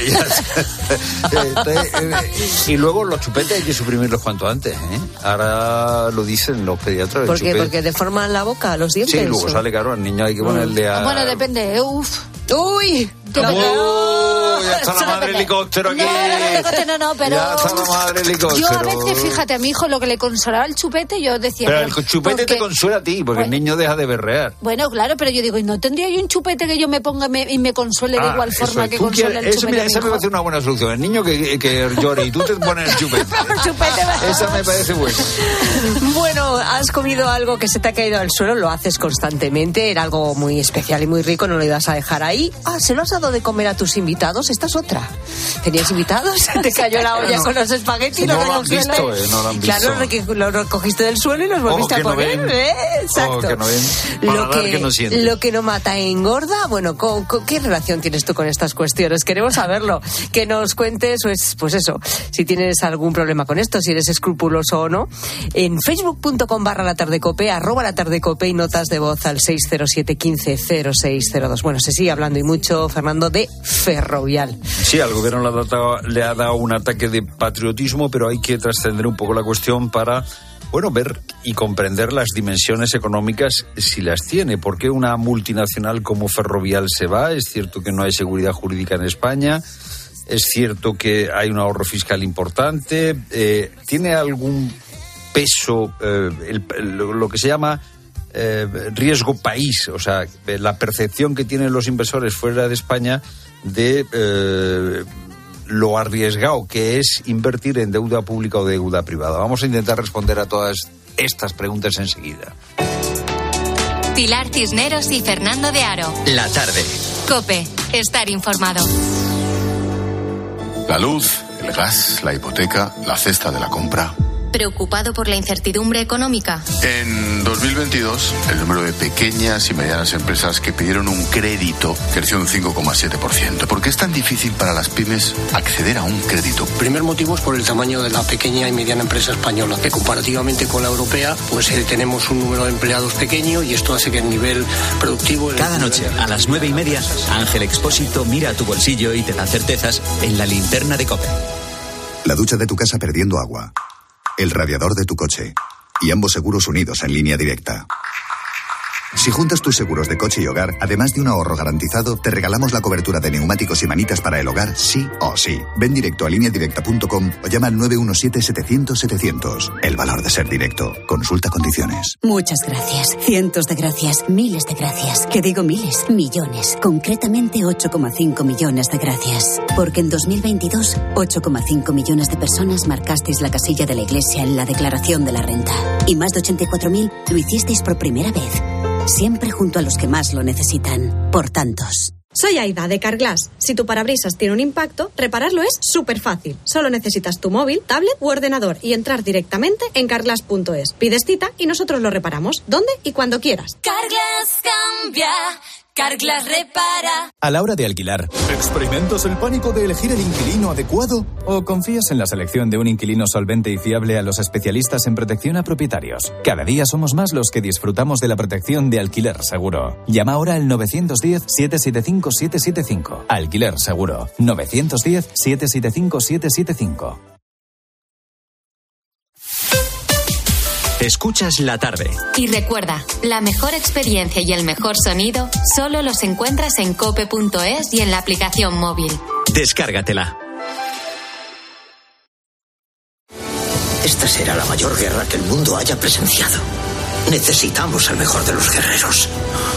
Y luego los chupetes hay que suprimirlos cuanto antes. ¿eh? Ahora lo dicen los pediatras. ¿Por qué? Porque deforman la boca, los dientes. Sí, luego o... sale caro al niño, hay que ponerle a... Bueno, depende. Uf. Uy. ¡Uy! Ya está la madre helicóptero aquí. No, no, no, no, pero... Ya está la madre helicóptero. Yo a veces, fíjate, a mi hijo lo que le consolaba el chupete, yo decía... Pero el chupete porque... te consuela a ti, porque bueno, el niño deja de berrear. Bueno, claro, pero yo digo, ¿y no tendría yo un chupete que yo me ponga me, y me consuele ah, de igual forma eso, que consuela el eso, chupete? Mira, esa me parece una buena solución. El niño que, que llore y tú te pones el chupete. el chupete esa me parece buena. Bueno, has comido algo que se te ha caído al suelo, lo haces constantemente, era algo muy especial y muy rico, no lo ibas a dejar ahí. Ah, ¿se lo has dado de comer a tus invitados? Esta es otra. ¿Tenías invitados? Te cayó la olla no, con los espaguetis. No lo han visto, eh, no lo han visto. Claro, lo recogiste del suelo y los volviste Ojo, a poner. No ¿eh? Exacto. Ojo, que no ven. Lo que, que no siente. Lo que no mata engorda. Bueno, ¿con, con qué relación tienes tú con estas cuestiones? Queremos saberlo. Que nos cuentes, pues, pues eso, si tienes algún problema con esto, si eres escrupuloso o no. En facebook punto com barra la tardecope, arroba la tardecope y notas de voz al seis cero siete quince cero seis cero dos. Bueno, se sigue hablando y mucho, Fernando, de Ferrovial. Sí, al gobierno le ha, dado, le ha dado un ataque de patriotismo, pero hay que trascender un poco la cuestión para, bueno, ver y comprender las dimensiones económicas si las tiene. ¿Por qué una multinacional como Ferrovial se va? Es cierto que no hay seguridad jurídica en España, es cierto que hay un ahorro fiscal importante, eh, ¿tiene algún peso eh, el, el, lo que se llama eh, riesgo país? O sea, la percepción que tienen los inversores fuera de España de eh, lo arriesgado que es invertir en deuda pública o deuda privada. Vamos a intentar responder a todas estas preguntas enseguida. Pilar Cisneros y Fernando de Aro. La tarde. COPE. Estar informado. La luz, el gas, la hipoteca, la cesta de la compra. ¿Preocupado por la incertidumbre económica? En dos mil veintidós, el número de pequeñas y medianas empresas que pidieron un crédito creció un cinco coma siete por ciento. ¿Por qué es tan difícil para las pymes acceder a un crédito? Primer motivo es por el tamaño de la pequeña y mediana empresa española, que comparativamente con la europea, pues eh, tenemos un número de empleados pequeño y esto hace que el nivel productivo... Cada noche, a las nueve y media, Ángel Expósito mira a tu bolsillo y te da certezas en la linterna de COPE. La ducha de tu casa perdiendo agua. El radiador de tu coche y ambos seguros unidos en línea directa. Si juntas tus seguros de coche y hogar, además de un ahorro garantizado, te regalamos la cobertura de neumáticos y manitas para el hogar, sí o sí. Ven directo a línea directa punto com o llama al nueve uno siete setecientos setecientos. El valor de ser directo. Consulta condiciones. Muchas gracias. Cientos de gracias. Miles de gracias. Que digo miles, millones. Concretamente ocho coma cinco millones de gracias. Porque en dos mil veintidós, ocho coma cinco millones de personas marcasteis la casilla de la Iglesia en la declaración de la renta. Y más de ochenta y cuatro mil lo hicisteis por primera vez. Siempre junto a los que más lo necesitan. Por tantos. Soy Aida, de Carglass. Si tu parabrisas tiene un impacto, repararlo es súper fácil. Solo necesitas tu móvil, tablet u ordenador y entrar directamente en carglass punto es. Pides cita y nosotros lo reparamos. ¿Dónde y cuando quieras? Carglass cambia. Carglass repara. A la hora de alquilar, ¿experimentas el pánico de elegir el inquilino adecuado? ¿O confías en la selección de un inquilino solvente y fiable a los especialistas en protección a propietarios? Cada día somos más los que disfrutamos de la protección de Alquiler Seguro. Llama ahora al nueve uno cero, siete siete cinco, siete siete cinco. Alquiler Seguro. nueve uno cero, siete siete cinco, siete siete cinco. Escuchas La Tarde. Y recuerda, la mejor experiencia y el mejor sonido solo los encuentras en cope punto es y en la aplicación móvil. Descárgatela. Esta será la mayor guerra que el mundo haya presenciado. Necesitamos al mejor de los guerreros.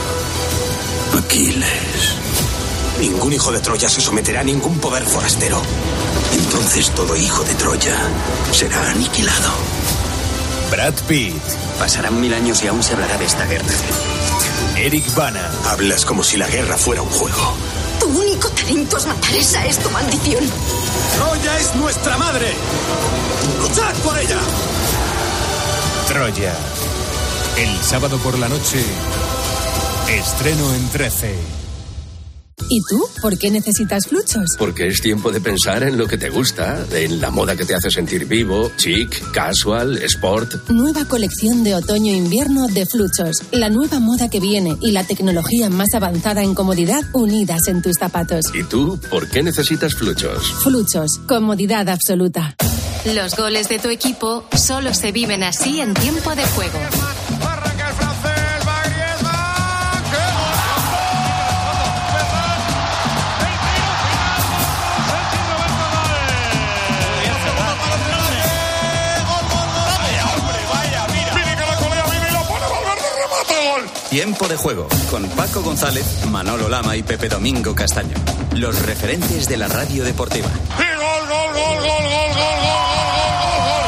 Aquiles. Ningún hijo de Troya se someterá a ningún poder forastero. Entonces todo hijo de Troya será aniquilado. Brad Pitt. Pasarán mil años y aún se hablará de esta guerra. Eric Bana. Hablas como si la guerra fuera un juego. Tu único talento es matar, esa es tu maldición. Troya es nuestra madre. ¡Luchad por ella! Troya. El sábado por la noche, estreno en trece. ¿Y tú? ¿Por qué necesitas Fluchos? Porque es tiempo de pensar en lo que te gusta, en la moda que te hace sentir vivo, chic, casual, sport. Nueva colección de otoño-invierno de Fluchos. La nueva moda que viene y la tecnología más avanzada en comodidad unidas en tus zapatos. ¿Y tú? ¿Por qué necesitas Fluchos? Fluchos. Comodidad absoluta. Los goles de tu equipo solo se viven así en tiempo de juego. Tiempo de juego, con Paco González, Manolo Lama y Pepe Domingo Castaño. Los referentes de la radio deportiva. ¡Y gol, gol, gol, gol, gol, gol, gol, gol, gol, gol!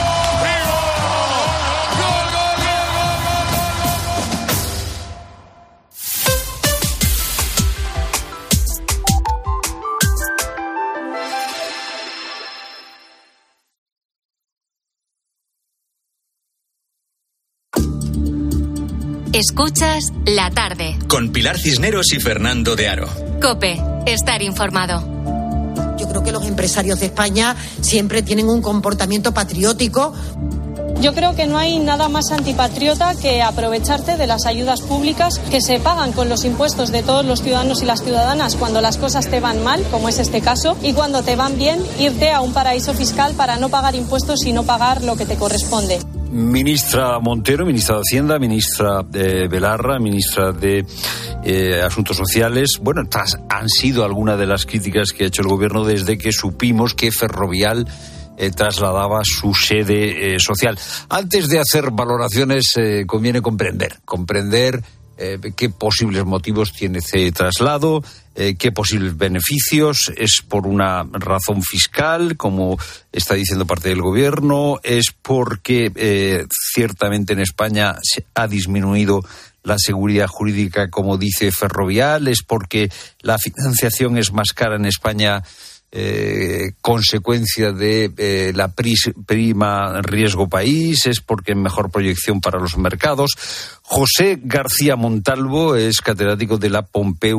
Escuchas La Tarde. Con Pilar Cisneros y Fernando de Aro. COPE. Estar informado. Yo creo que los empresarios de España siempre tienen un comportamiento patriótico. Yo creo que no hay nada más antipatriota que aprovecharte de las ayudas públicas que se pagan con los impuestos de todos los ciudadanos y las ciudadanas cuando las cosas te van mal, como es este caso, y cuando te van bien, irte a un paraíso fiscal para no pagar impuestos y no pagar lo que te corresponde. Ministra Montero, ministra de Hacienda, ministra de Belarra, ministra de eh, Asuntos Sociales. Bueno, estas han sido algunas de las críticas que ha hecho el gobierno desde que supimos que Ferrovial eh, trasladaba su sede eh, social. Antes de hacer valoraciones, eh, conviene comprender, comprender eh, qué posibles motivos tiene ese traslado, eh, qué posibles beneficios. ¿Es por una razón fiscal, como está diciendo parte del gobierno? ¿Es porque eh, ciertamente en España se ha disminuido la seguridad jurídica, como dice Ferrovial? ¿Es porque la financiación es más cara en España, eh, consecuencia de eh, la pris, prima riesgo país? ¿Es porque hay mejor proyección para los mercados? José García Montalvo es catedrático de la Pompeu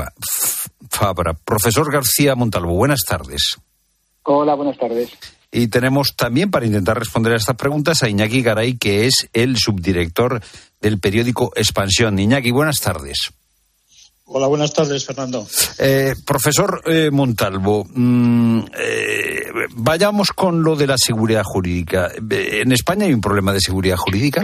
Fabra. Profesor García Montalvo, buenas tardes. Hola, buenas tardes. Y tenemos también, para intentar responder a estas preguntas, a Iñaki Garay, que es el subdirector del periódico Expansión. Iñaki, buenas tardes. Hola, buenas tardes, Fernando. Eh, profesor eh, Montalvo, mmm, eh, vayamos con lo de la seguridad jurídica. ¿En España hay un problema de seguridad jurídica?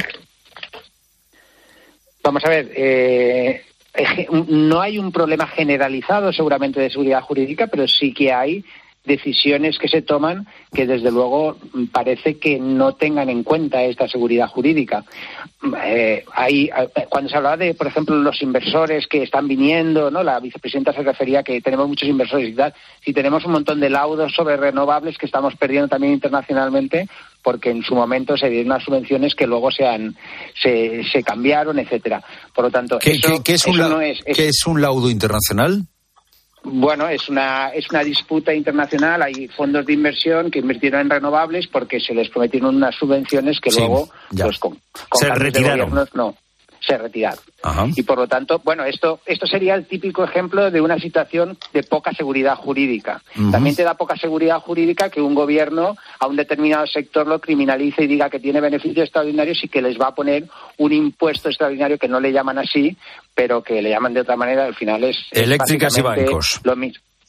Vamos a ver, eh, no hay un problema generalizado seguramente de seguridad jurídica, pero sí que hay decisiones que se toman que desde luego parece que no tengan en cuenta esta seguridad jurídica. Eh, hay, cuando se hablaba de, por ejemplo, los inversores que están viniendo, ¿no? La vicepresidenta se refería a que tenemos muchos inversores y tal. Si tenemos un montón de laudos sobre renovables que estamos perdiendo también internacionalmente, porque en su momento se dieron unas subvenciones que luego se han se, se cambiaron, etcétera. Por lo tanto, ¿Qué, eso, ¿qué, qué es, un eso la, no es, es... ¿qué es un laudo internacional? Bueno, es una es una disputa internacional. Hay fondos de inversión que invirtieron en renovables porque se les prometieron unas subvenciones que sí, luego, ya. pues con, con se retiraron. Gobiernos, no, se retiraron. Ajá. Y por lo tanto, bueno, esto esto sería el típico ejemplo de una situación de poca seguridad jurídica. Uh-huh. También te da poca seguridad jurídica que un gobierno a un determinado sector lo criminalice y diga que tiene beneficios extraordinarios y que les va a poner un impuesto extraordinario que no le llaman así, pero que le llaman de otra manera. Al final es eléctricas es y bancos. Lo mismo.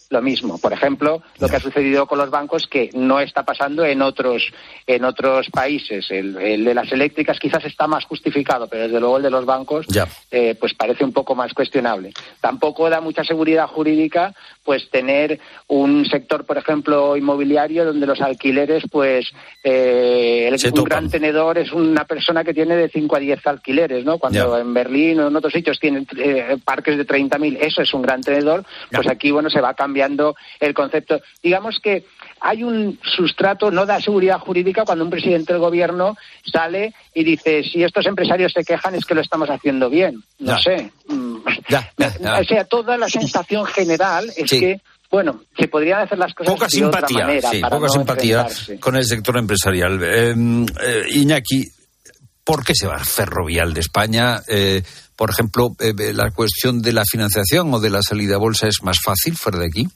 lo mismo. Por ejemplo, lo que ha sucedido con los bancos, que no está pasando en otros en otros países. El, el de las eléctricas quizás está más justificado, pero desde luego el de los bancos eh, pues parece un poco más cuestionable. Tampoco da mucha seguridad jurídica pues tener un sector, por ejemplo, inmobiliario, donde los alquileres, pues eh, el, un gran tenedor es una persona que tiene de cinco a diez alquileres, ¿no? Cuando ya. en Berlín o en otros sitios tienen eh, parques de treinta mil, eso es un gran tenedor, ya. pues aquí, bueno, se va cambiando el concepto. Digamos que hay un sustrato, no da seguridad jurídica cuando un presidente del gobierno sale y dice, si estos empresarios se quejan es que lo estamos haciendo bien. No ya. sé. Ya, ya, ya. O sea, toda la sensación general es sí. que, bueno, se podrían hacer las cosas poca de simpatía, otra manera. Sí, para poca no simpatía con el sector empresarial. Eh, eh, Iñaki, ¿por qué se va Ferrovial de España? Eh, por ejemplo, eh, la cuestión de la financiación o de la salida a bolsa es más fácil fuera de aquí.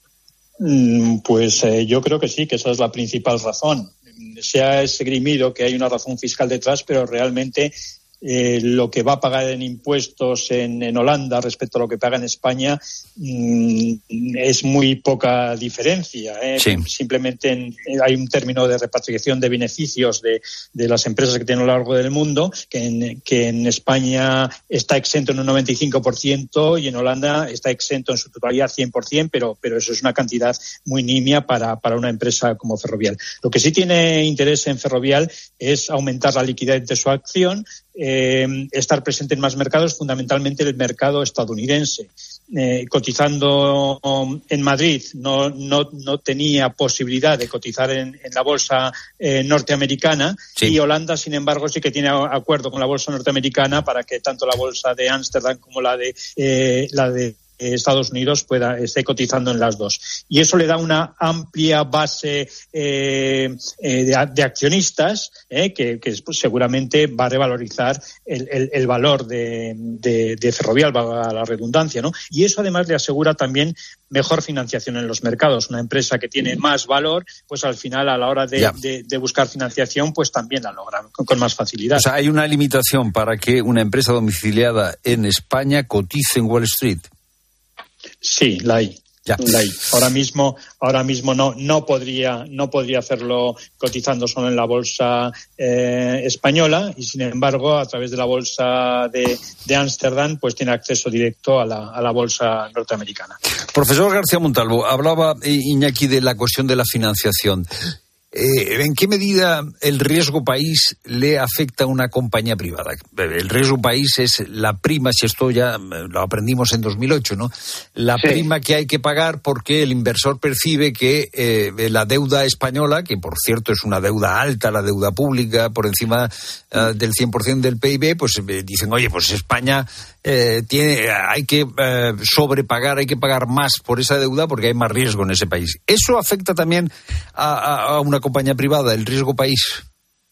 Pues eh, yo creo que sí, que esa es la principal razón. Se ha esgrimido que hay una razón fiscal detrás, pero realmente eh, lo que va a pagar en impuestos en, en Holanda respecto a lo que paga en España mmm, es muy poca diferencia. ¿eh? Sí. Simplemente en, hay un término de repatriación de beneficios de, de las empresas que tienen a lo largo del mundo, que en, que en España está exento en un noventa y cinco por ciento y en Holanda está exento en su totalidad cien por ciento, pero, pero eso es una cantidad muy nimia para, para una empresa como Ferrovial. Lo que sí tiene interés en Ferrovial es aumentar la liquidez de su acción, eh, estar presente en más mercados, fundamentalmente el mercado estadounidense. Eh, cotizando en Madrid no, no, no tenía posibilidad de cotizar en, en la bolsa eh, norteamericana sí. y Holanda, sin embargo, sí que tiene acuerdo con la bolsa norteamericana para que tanto la bolsa de Ámsterdam como la de eh, la de Estados Unidos pueda esté cotizando en las dos. Y eso le da una amplia base eh, eh, de, de accionistas eh, que, que pues, seguramente va a revalorizar el, el, el valor de, de, de Ferrovial, valga la redundancia, ¿no? Y eso además le asegura también mejor financiación en los mercados. Una empresa que tiene más valor, pues al final a la hora de, de, de buscar financiación, pues también la logra con, con más facilidad. O sea, hay una limitación para que una empresa domiciliada en España cotice en Wall Street. Sí, la hay. Ya. La hay. Ahora mismo, ahora mismo no, no podría, no podría hacerlo cotizando solo en la bolsa eh, española y sin embargo a través de la bolsa de, de Ámsterdam pues tiene acceso directo a la, a la bolsa norteamericana. Profesor García Montalvo, hablaba Iñaki de la cuestión de la financiación. Eh, ¿En qué medida el riesgo país le afecta a una compañía privada? El riesgo país es la prima, si esto ya lo aprendimos en dos mil ocho, ¿no? La sí. prima que hay que pagar porque el inversor percibe que eh, la deuda española, que por cierto es una deuda alta, la deuda pública, por encima uh, del cien por ciento del P I B, pues eh, dicen, oye, pues España eh, tiene, hay que eh, sobrepagar, hay que pagar más por esa deuda porque hay más riesgo en ese país. ¿Eso afecta también a, a, a una compañía privada, el riesgo país?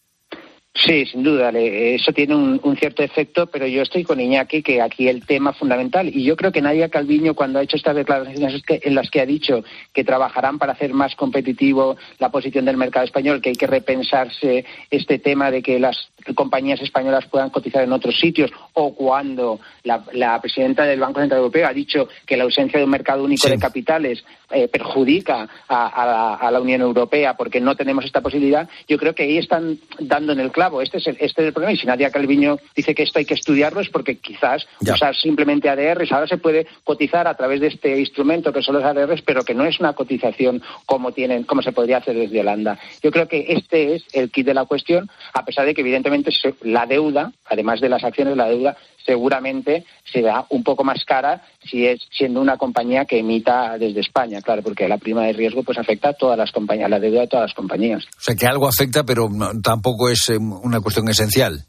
Sí, sin duda, eso tiene un, un cierto efecto, pero yo estoy con Iñaki que aquí el tema fundamental, y yo creo que Nadia Calviño cuando ha hecho estas declaraciones en las que ha dicho que trabajarán para hacer más competitivo la posición del mercado español, que hay que repensarse este tema de que las compañías españolas puedan cotizar en otros sitios, o cuando la, la presidenta del Banco Central Europeo ha dicho que la ausencia de un mercado único sí. de capitales eh, perjudica a, a, la, a la Unión Europea porque no tenemos esta posibilidad. Yo creo que ahí están dando en el clavo. Este es el, este es el problema, y si Nadia Calviño dice que esto hay que estudiarlo es porque quizás ya. usar simplemente A D Rs, ahora se puede cotizar a través de este instrumento que son los A D Rs, pero que no es una cotización como tienen, como se podría hacer desde Holanda. Yo creo que este es el kit de la cuestión, a pesar de que evidentemente la deuda, además de las acciones, la deuda seguramente será un poco más cara si es siendo una compañía que emita desde España, claro, porque la prima de riesgo pues afecta a todas las compañías, la deuda de todas las compañías. O sea que algo afecta, pero no, tampoco es una cuestión esencial.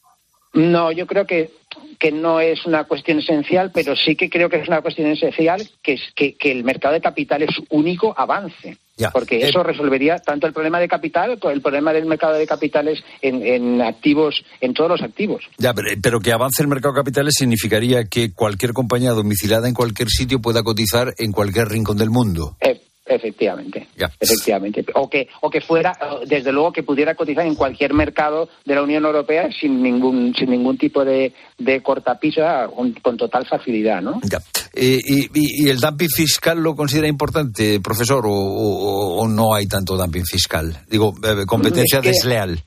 No, yo creo que que no es una cuestión esencial, pero sí que creo que es una cuestión esencial que es que, que el mercado de capitales único avance. Ya. Porque eh, eso resolvería tanto el problema de capital como el problema del mercado de capitales en, en activos, en todos los activos. Ya, pero, pero que avance el mercado de capitales significaría que cualquier compañía domiciliada en cualquier sitio pueda cotizar en cualquier rincón del mundo. Eh, Efectivamente, ya. efectivamente. O que, o que fuera, desde luego, que pudiera cotizar en cualquier mercado de la Unión Europea sin ningún, sin ningún tipo de, de cortapisa, con, con total facilidad, ¿no? Ya. Eh, y, y, ¿Y el dumping fiscal lo considera importante, profesor, o, o, o no hay tanto dumping fiscal? Digo, eh, competencia es que, desleal.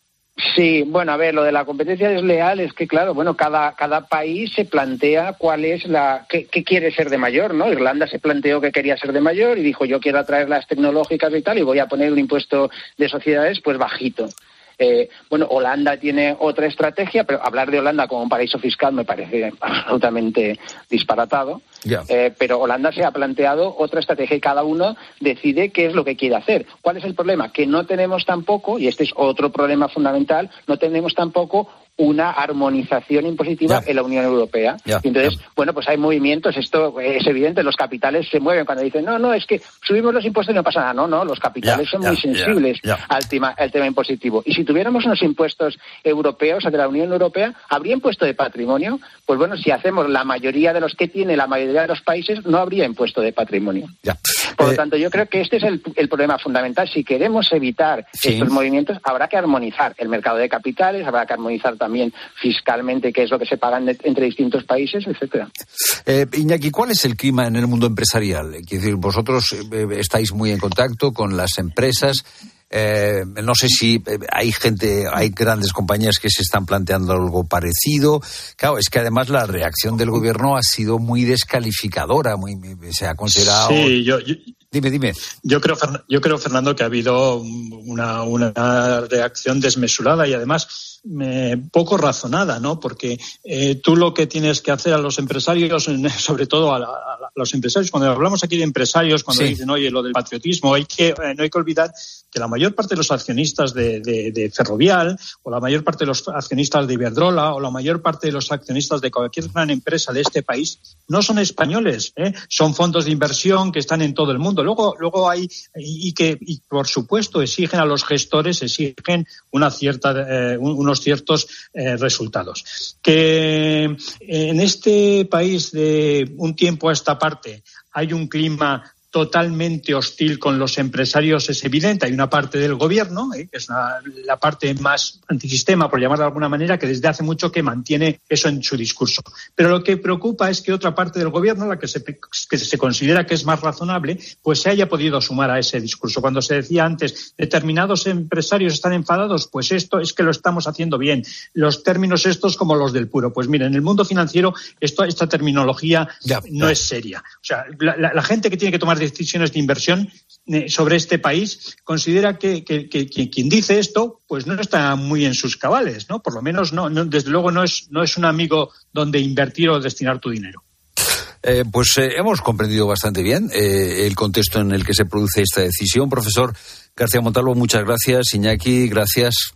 Sí, bueno, a ver, lo de la competencia desleal es que, claro, bueno, cada cada país se plantea cuál es la qué, qué quiere ser de mayor, ¿no? Irlanda se planteó que quería ser de mayor y dijo, yo quiero atraer las tecnológicas y tal, y voy a poner un impuesto de sociedades pues bajito. Eh, bueno, Holanda tiene otra estrategia, pero hablar de Holanda como un paraíso fiscal me parece absolutamente disparatado. Yeah. Eh, pero Holanda se ha planteado otra estrategia y cada uno decide qué es lo que quiere hacer. ¿Cuál es el problema? Que no tenemos tampoco, y este es otro problema fundamental, no tenemos tampoco una armonización impositiva yeah. en la Unión Europea. Yeah. Y entonces, yeah. bueno, pues hay movimientos, esto es evidente, los capitales se mueven cuando dicen, no, no, es que subimos los impuestos y no pasa nada. No, no, los capitales yeah. son yeah. muy sensibles yeah. Yeah. al tema, al tema impositivo. Y si tuviéramos unos impuestos europeos, o sea, de la Unión Europea, ¿habría impuesto de patrimonio? Pues bueno, si hacemos la mayoría de los que tiene la mayoría de los países, no habría impuesto de patrimonio. Yeah. Por lo eh, tanto, yo creo que este es el, el problema fundamental. Si queremos evitar sí. estos movimientos, habrá que armonizar el mercado de capitales, habrá que armonizar también fiscalmente qué es lo que se paga entre distintos países, etcétera. Eh, Iñaki, ¿cuál es el clima en el mundo empresarial? Quiero decir, vosotros eh, estáis muy en contacto con las empresas. Eh, no sé si hay gente, hay grandes compañías que se están planteando algo parecido. Claro, es que además la reacción del gobierno ha sido muy descalificadora, muy, se ha considerado... Sí, yo... yo... Dime, dime. Yo creo, yo creo, Fernando, que ha habido una, una reacción desmesurada y además eh, poco razonada, ¿no? Porque eh, tú lo que tienes que hacer a los empresarios, sobre todo a, la, a los empresarios, cuando hablamos aquí de empresarios, cuando sí. dicen, oye, lo del patriotismo, hay que, eh, no hay que olvidar que la mayor parte de los accionistas de, de, de Ferrovial, o la mayor parte de los accionistas de Iberdrola, o la mayor parte de los accionistas de cualquier gran empresa de este país, no son españoles, ¿eh? Son fondos de inversión que están en todo el mundo. Luego, luego hay, y que, y por supuesto, exigen a los gestores, exigen una cierta, eh, unos ciertos eh, resultados. Que en este país de un tiempo a esta parte hay un clima totalmente hostil con los empresarios es evidente. Hay una parte del gobierno, ¿eh? que es una, la parte más antisistema, por llamarlo de alguna manera, que desde hace mucho que mantiene eso en su discurso. Pero lo que preocupa es que otra parte del gobierno, la que se, que se considera que es más razonable, pues se haya podido sumar a ese discurso. Cuando se decía antes, determinados empresarios están enfadados, pues esto es que lo estamos haciendo bien. Los términos estos como los del puro. Pues miren, en el mundo financiero esto, esta terminología ya, no ya. es seria. O sea, la, la, la gente que tiene que tomar decisiones de inversión eh, sobre este país considera que, que, que, que quien dice esto pues no está muy en sus cabales, ¿no? Por lo menos no, no desde luego no es no es un amigo donde invertir o destinar tu dinero. Eh, pues eh, hemos comprendido bastante bien eh, el contexto en el que se produce esta decisión. Profesor García Montalvo, muchas gracias. Iñaki, gracias.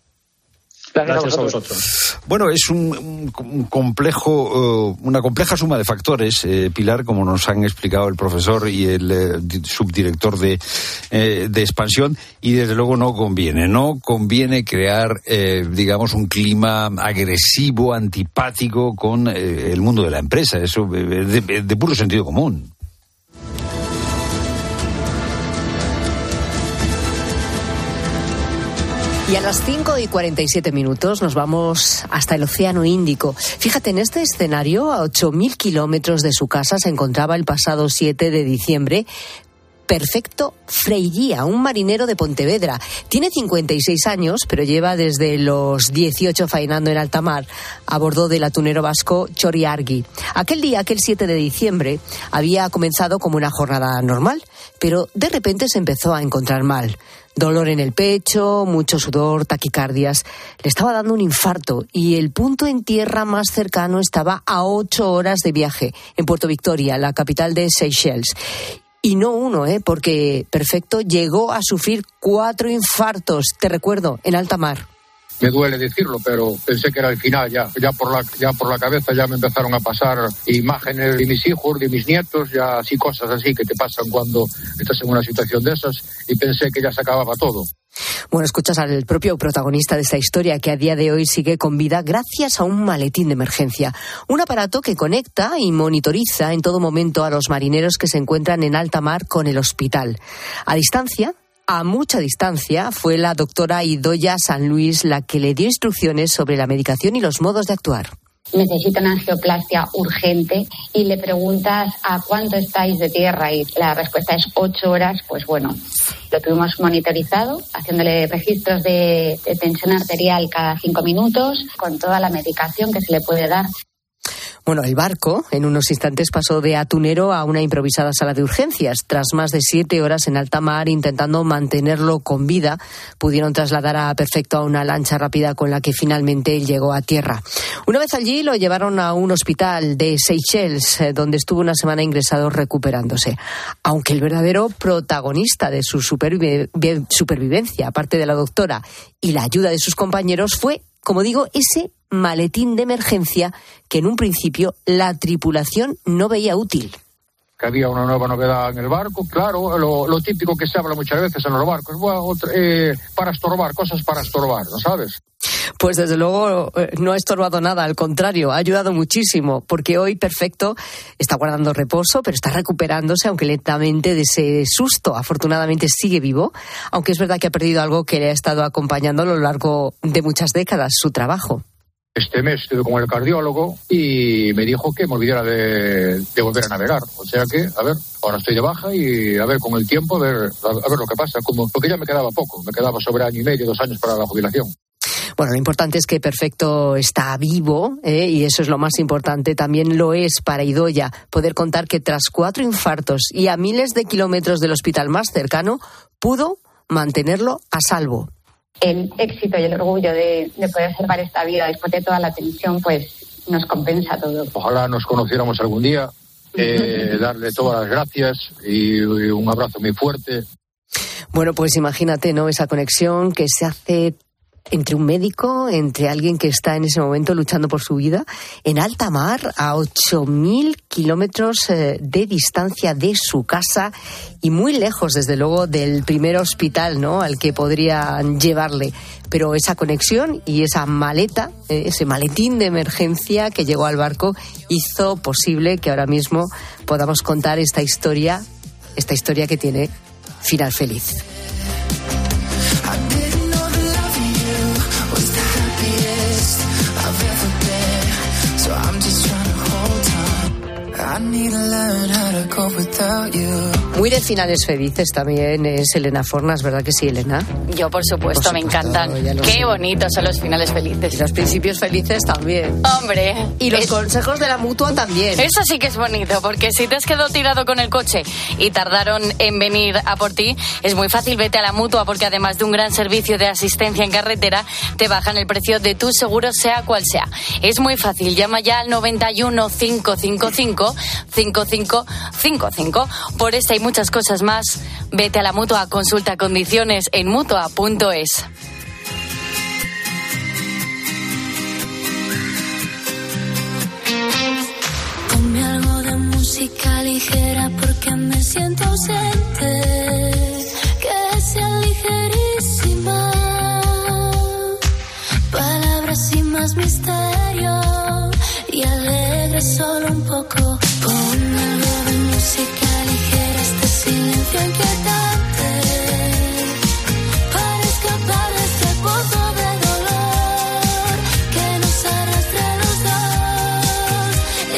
Gracias, Gracias a, a vosotros. vosotros. Bueno, es un, un, un complejo, uh, una compleja suma de factores, eh, Pilar, como nos han explicado el profesor y el eh, subdirector de, eh, de expansión, y desde luego no conviene, no conviene crear, eh, digamos, un clima agresivo, antipático con eh, el mundo de la empresa. Eso eh, de, de puro sentido común. Y a las cinco y cuarenta y siete minutos nos vamos hasta el Océano Índico. Fíjate, en este escenario, a ocho mil kilómetros de su casa, se encontraba el pasado siete de diciembre Perfecto Freiguía, un marinero de Pontevedra. Tiene cincuenta y seis años, pero lleva desde los dieciocho faenando en alta mar a bordo del atunero vasco Choriargi. Aquel día, aquel siete de diciembre, había comenzado como una jornada normal, pero de repente se empezó a encontrar mal. Dolor en el pecho, mucho sudor, taquicardias. Le estaba dando un infarto y el punto en tierra más cercano estaba a ocho horas de viaje, en Puerto Victoria, la capital de Seychelles. Y no uno, ¿eh? Porque Perfecto llegó a sufrir cuatro infartos, te recuerdo, en alta mar. Me duele decirlo, pero pensé que era el final ya. Ya por la, ya por la cabeza ya me empezaron a pasar imágenes de mis hijos, de mis nietos, ya así cosas así que te pasan cuando estás en una situación de esas, y pensé que ya se acababa todo. Bueno, escuchas al propio protagonista de esta historia, que a día de hoy sigue con vida gracias a un maletín de emergencia. Un aparato que conecta y monitoriza en todo momento a los marineros que se encuentran en alta mar con el hospital. A distancia, a mucha distancia, fue la doctora Idoia San Luis la que le dio instrucciones sobre la medicación y los modos de actuar. Necesita una angioplastia urgente y le preguntas a cuánto estáis de tierra y la respuesta es ocho horas, pues bueno, lo tuvimos monitorizado, haciéndole registros de, de tensión arterial cada cinco minutos, con toda la medicación que se le puede dar. Bueno, el barco en unos instantes pasó de atunero a una improvisada sala de urgencias. Tras más de siete horas en alta mar intentando mantenerlo con vida, pudieron trasladar a Perfecto a una lancha rápida con la que finalmente llegó a tierra. Una vez allí lo llevaron a un hospital de Seychelles, donde estuvo una semana ingresado recuperándose. Aunque el verdadero protagonista de su supervi- supervivencia, aparte de la doctora y la ayuda de sus compañeros, fue, como digo, ese maletín de emergencia que en un principio la tripulación no veía útil. Que había una nueva novedad en el barco, claro, lo, lo típico que se habla muchas veces en los barcos, bueno, eh, para estorbar, cosas para estorbar, ¿no sabes? Pues desde luego no ha estorbado nada, al contrario, ha ayudado muchísimo, porque hoy Perfecto está guardando reposo, pero está recuperándose, aunque lentamente, de ese susto. Afortunadamente sigue vivo, aunque es verdad que ha perdido algo que le ha estado acompañando a lo largo de muchas décadas, su trabajo. Este mes estuve con el cardiólogo y me dijo que me olvidara de, de volver a navegar. O sea que, a ver, ahora estoy de baja y a ver con el tiempo, a ver, a ver lo que pasa. Como, porque ya me quedaba poco, me quedaba sobre año y medio, dos años para la jubilación. Bueno, lo importante es que Perfecto está vivo, ¿eh? Y eso es lo más importante. También lo es para Idoia poder contar que tras cuatro infartos y a miles de kilómetros del hospital más cercano, pudo mantenerlo a salvo. El éxito y el orgullo de, de poder salvar esta vida después de toda la tensión, pues nos compensa todo. Ojalá nos conociéramos algún día, eh, darle todas las gracias y, y un abrazo muy fuerte. Bueno, pues imagínate, ¿no? Esa conexión que se hace entre un médico, entre alguien que está en ese momento luchando por su vida, en alta mar, a ocho mil kilómetros eh, de distancia de su casa y muy lejos, desde luego, del primer hospital, ¿no?, al que podrían llevarle. Pero esa conexión y esa maleta, eh, ese maletín de emergencia que llegó al barco, hizo posible que ahora mismo podamos contar esta historia, esta historia que tiene final feliz. Muy de finales felices también es Elena Fornas, ¿verdad que sí, Elena? Yo, por supuesto, por supuesto me encantan. Qué sé. Bonitos son los finales felices. Y los principios felices también. Hombre. Y los es... consejos de la Mutua también. Eso sí que es bonito, porque si te has quedado tirado con el coche y tardaron en venir a por ti, es muy fácil, vete a la Mutua, porque además de un gran servicio de asistencia en carretera, te bajan el precio de tu seguro, sea cual sea. Es muy fácil, llama ya al noventa y uno, cinco cinco cinco, cinco cinco cinco cinco. Por esta y muchas cosas más, vete a la Mutua, consulta condiciones en mutua punto es. Ponme algo de música ligera porque me siento ausente, que sea ligerísima, palabras sin más misterio y alegre solo un poco. Pon algo de música ligera, este silencio inquietante, para escapar de este pozo de dolor que nos arrastra los dos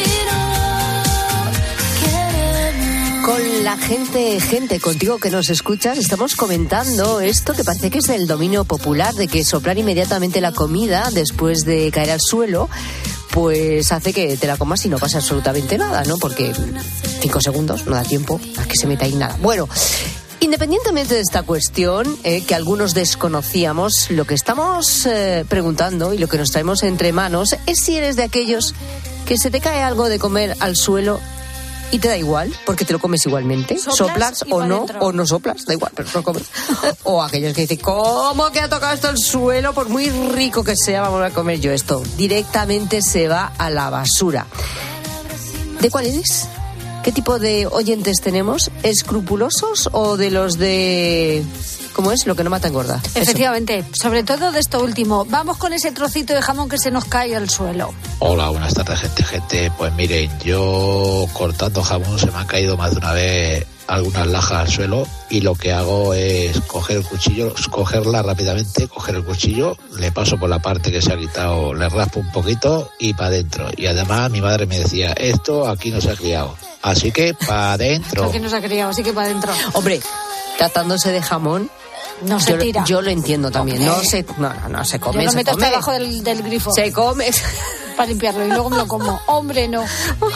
y no queremos. Con la gente, gente, contigo que nos escuchas, estamos comentando esto que parece que es del dominio popular, de que soplar inmediatamente la comida después de caer al suelo pues hace que te la comas y no pasa absolutamente nada, ¿no? Porque cinco segundos no da tiempo a que se meta ahí nada. Bueno, independientemente de esta cuestión, eh, que algunos desconocíamos, lo que estamos eh, preguntando y lo que nos traemos entre manos es si eres de aquellos que se te cae algo de comer al suelo y te da igual, porque te lo comes igualmente. Soplas, soplas o no, dentro. O no soplas, da igual, pero no comes. O aquellos que dicen, ¿cómo que ha tocado esto el suelo? Por muy rico que sea, vamos a comer yo esto. Directamente se va a la basura. ¿De cuál eres? ¿Qué tipo de oyentes tenemos? ¿Escrupulosos o de los de ¿Cómo es? Lo que no mata engorda. Efectivamente, Eso. sobre todo de esto último. Vamos con ese trocito de jamón que se nos cae al suelo. Hola, buenas tardes, gente, gente. Pues miren, yo cortando jamón se me han caído más de una vez algunas lajas al suelo y lo que hago es coger el cuchillo, cogerla rápidamente, coger el cuchillo, le paso por la parte que se ha quitado, le raspo un poquito y para adentro. Y además mi madre me decía, esto aquí no se ha criado, así que para adentro. Aquí no se ha criado, así que para adentro. Hombre, tratándose de jamón, no se yo, tira. Yo lo entiendo también. Hombre. No se, no, no, no se come. Yo lo se meto come. hasta debajo del, del grifo. Se come. Para limpiarlo y luego me lo como. Hombre, no.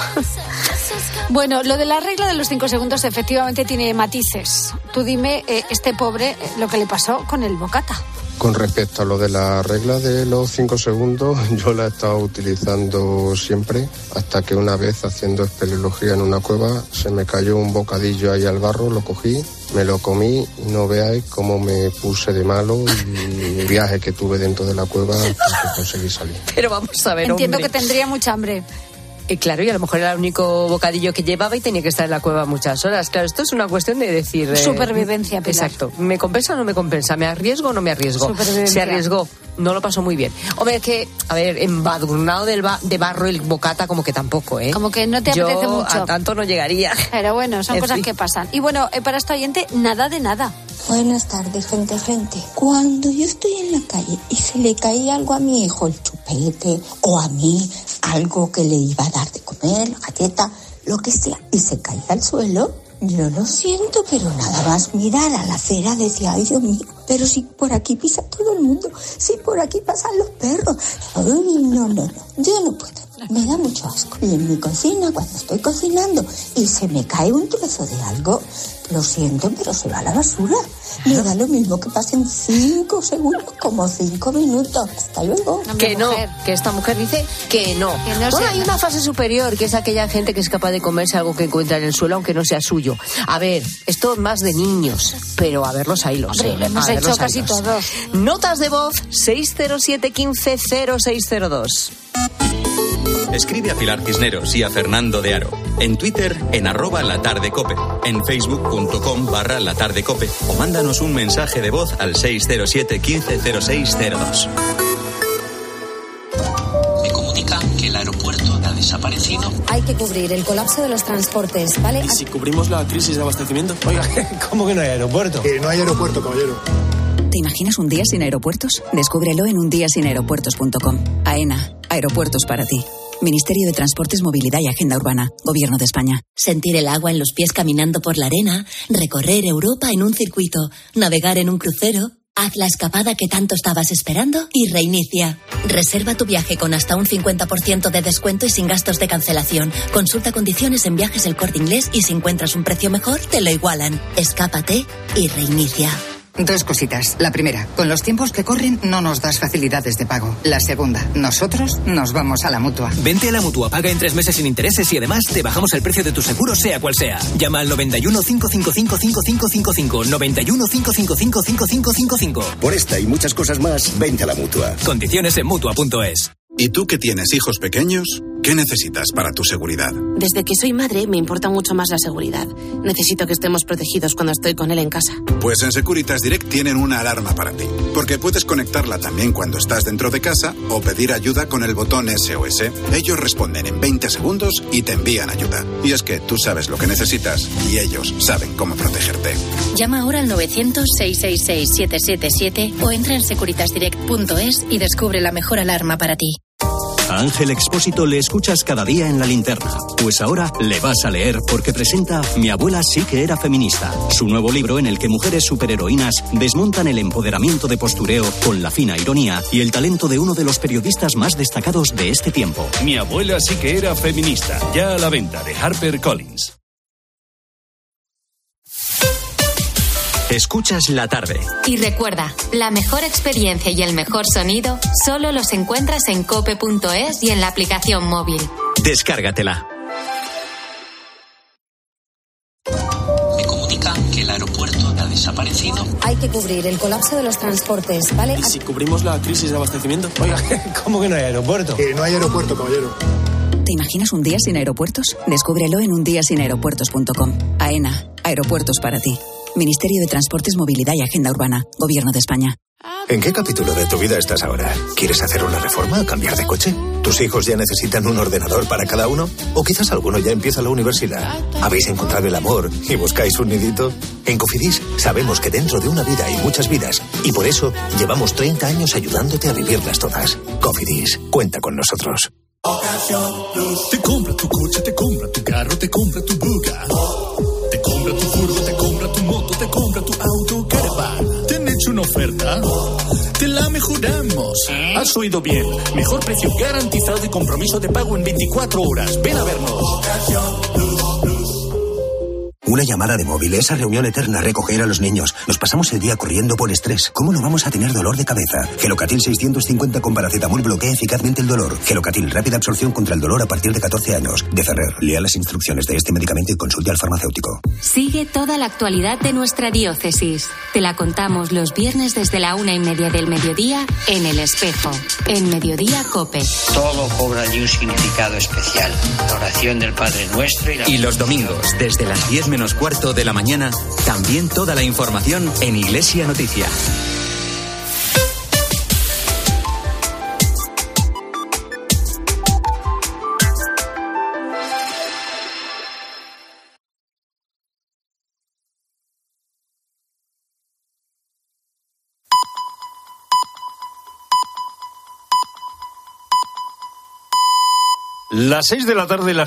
Bueno, lo de la regla de los cinco segundos efectivamente tiene matices. Tú dime, eh, este pobre, eh, lo que le pasó con el bocata. Con respecto a lo de la regla de los cinco segundos, yo la he estado utilizando siempre, hasta que una vez haciendo espeleología en una cueva se me cayó un bocadillo ahí al barro, lo cogí, me lo comí y no veáis cómo me puse de malo y el viaje que tuve dentro de la cueva hasta que conseguí salir. Pero vamos a ver, Entiendo hombre. que tendría mucha hambre. Y claro, y a lo mejor era el único bocadillo que llevaba y tenía que estar en la cueva muchas horas. Claro, esto es una cuestión de decir... Eh, Supervivencia, Pilar. Exacto. ¿Me compensa o no me compensa? ¿Me arriesgo o no me arriesgo? Se arriesgó. No lo pasó muy bien. Hombre, es que, a ver, embadurnado del ba- de barro el bocata como que tampoco, ¿eh? Como que no te Yo apetece mucho. a tanto no llegaría. Pero bueno, son En cosas fin. que pasan. Y bueno, eh, para este oyente, nada de nada. Buenas tardes, gente, gente. Cuando yo estoy en la calle y se le cae algo a mi hijo, el chupete, o a mí algo que le iba a dar de comer, la galleta, lo que sea, y se cae al suelo, yo lo siento, pero nada más mirar a la acera decía, ay, Dios mío, pero si por aquí pisa todo el mundo, si por aquí pasan los perros. Ay, no, no, no, yo no puedo. Me da mucho asco. Y en mi cocina, cuando estoy cocinando y se me cae un trozo de algo, lo siento, pero se va a la basura. Me da lo mismo que pasen cinco segundos como cinco minutos. Hasta luego. Que no, que esta mujer dice que no. Que no Bueno, sea- hay una fase superior, que es aquella gente que es capaz de comerse algo que encuentra en el suelo, aunque no sea suyo. A ver, esto es más de niños, pero a ver los hilos. Hombre, eh, lo hemos a ver hecho los casi hilos. todos. Notas de voz seis cero siete uno cinco cero seis cero dos. Escribe a Pilar Cisneros y a Fernando de Aro. En Twitter, en arroba latardecope. En facebook.com barra latardecope. O mándanos un mensaje de voz al seis cero siete uno cinco cero seis cero dos. Me comunican que el aeropuerto ha desaparecido. Hay que cubrir el colapso de los transportes, ¿vale? ¿Y si cubrimos la crisis de abastecimiento? Oiga, ¿cómo que no hay aeropuerto? Que no hay aeropuerto, caballero. ¿Te imaginas un día sin aeropuertos? Descúbrelo en un día sin aeropuertos punto com. AENA, aeropuertos para ti. Ministerio de Transportes, Movilidad y Agenda Urbana. Gobierno de España. Sentir el agua en los pies caminando por la arena, recorrer Europa en un circuito, navegar en un crucero. Haz la escapada que tanto estabas esperando y reinicia. Reserva tu viaje con hasta un cincuenta por ciento de descuento y sin gastos de cancelación. Consulta condiciones en Viajes El Corte Inglés y si encuentras un precio mejor, te lo igualan. Escápate y reinicia. Dos cositas. La primera, con los tiempos que corren no nos das facilidades de pago. La segunda, nosotros nos vamos a la Mutua. Vente a la Mutua, paga en tres meses sin intereses y además te bajamos el precio de tu seguro sea cual sea. Llama al noventa y uno, cinco cinco cinco, cinco cinco cinco cinco, noventa y uno, cinco cinco cinco, cinco cinco cinco cinco. Por esta y muchas cosas más, vente a la Mutua. Condiciones en Mutua punto es. ¿Y tú que tienes hijos pequeños? ¿Qué necesitas para tu seguridad? Desde que soy madre me importa mucho más la seguridad. Necesito que estemos protegidos cuando estoy con él en casa. Pues en Securitas Direct tienen una alarma para ti, porque puedes conectarla también cuando estás dentro de casa o pedir ayuda con el botón S O S. Ellos responden en veinte segundos y te envían ayuda. Y es que tú sabes lo que necesitas y ellos saben cómo protegerte. Llama ahora al novecientos, seiscientos sesenta y seis, setecientos setenta y siete o entra en securitas direct punto es y descubre la mejor alarma para ti. A Ángel Expósito le escuchas cada día en La Linterna. Pues ahora le vas a leer porque presenta Mi abuela sí que era feminista, su nuevo libro en el que mujeres superheroínas desmontan el empoderamiento de postureo con la fina ironía y el talento de uno de los periodistas más destacados de este tiempo. Mi abuela sí que era feminista, ya a la venta de HarperCollins. Escuchas la tarde. Y recuerda, la mejor experiencia y el mejor sonido solo los encuentras en cope punto es y en la aplicación móvil. Descárgatela. Me comunican que el aeropuerto ha desaparecido. Hay que cubrir el colapso de los transportes, ¿vale? ¿Y si cubrimos la crisis de abastecimiento? Oiga, ¿cómo que no hay aeropuerto? Que no hay aeropuerto, caballero. ¿Te imaginas un día sin aeropuertos? Descúbrelo en un día sin aeropuertos punto com. AENA, aeropuertos para ti. Ministerio de Transportes, Movilidad y Agenda Urbana. Gobierno de España. ¿En qué capítulo de tu vida estás ahora? ¿Quieres hacer una reforma o cambiar de coche? ¿Tus hijos ya necesitan un ordenador para cada uno? ¿O quizás alguno ya empieza la universidad? ¿Habéis encontrado el amor y buscáis un nidito? En Cofidis sabemos que dentro de una vida hay muchas vidas y por eso llevamos treinta años ayudándote a vivirlas todas. Cofidis, cuenta con nosotros. Te compra tu coche, te compra tu carro, te compra tu buga. Te compra tu furgo, te compra tu moto, te compra tu auto, caravan. ¿Te han hecho una oferta? Te la mejoramos. Has oído bien. Mejor precio garantizado y compromiso de pago en veinticuatro horas. Ven a vernos. Una llamada de móvil, esa reunión eterna, recoger a los niños. Nos pasamos el día corriendo por estrés. ¿Cómo no vamos a tener dolor de cabeza? Gelocatil seiscientos cincuenta con paracetamol bloquea eficazmente el dolor. Gelocatil, rápida absorción contra el dolor a partir de catorce años. De Ferrer, lea las instrucciones de este medicamento y consulte al farmacéutico. Sigue toda la actualidad de nuestra diócesis. Te la contamos los viernes desde la una y media del mediodía en El Espejo, en Mediodía Cope. Todo cobra allí un significado especial. La oración del Padre Nuestro y la... Y los domingos, desde las diez menos cuarto de la mañana, también toda la información en Iglesia Noticia. Las seis de la tarde, las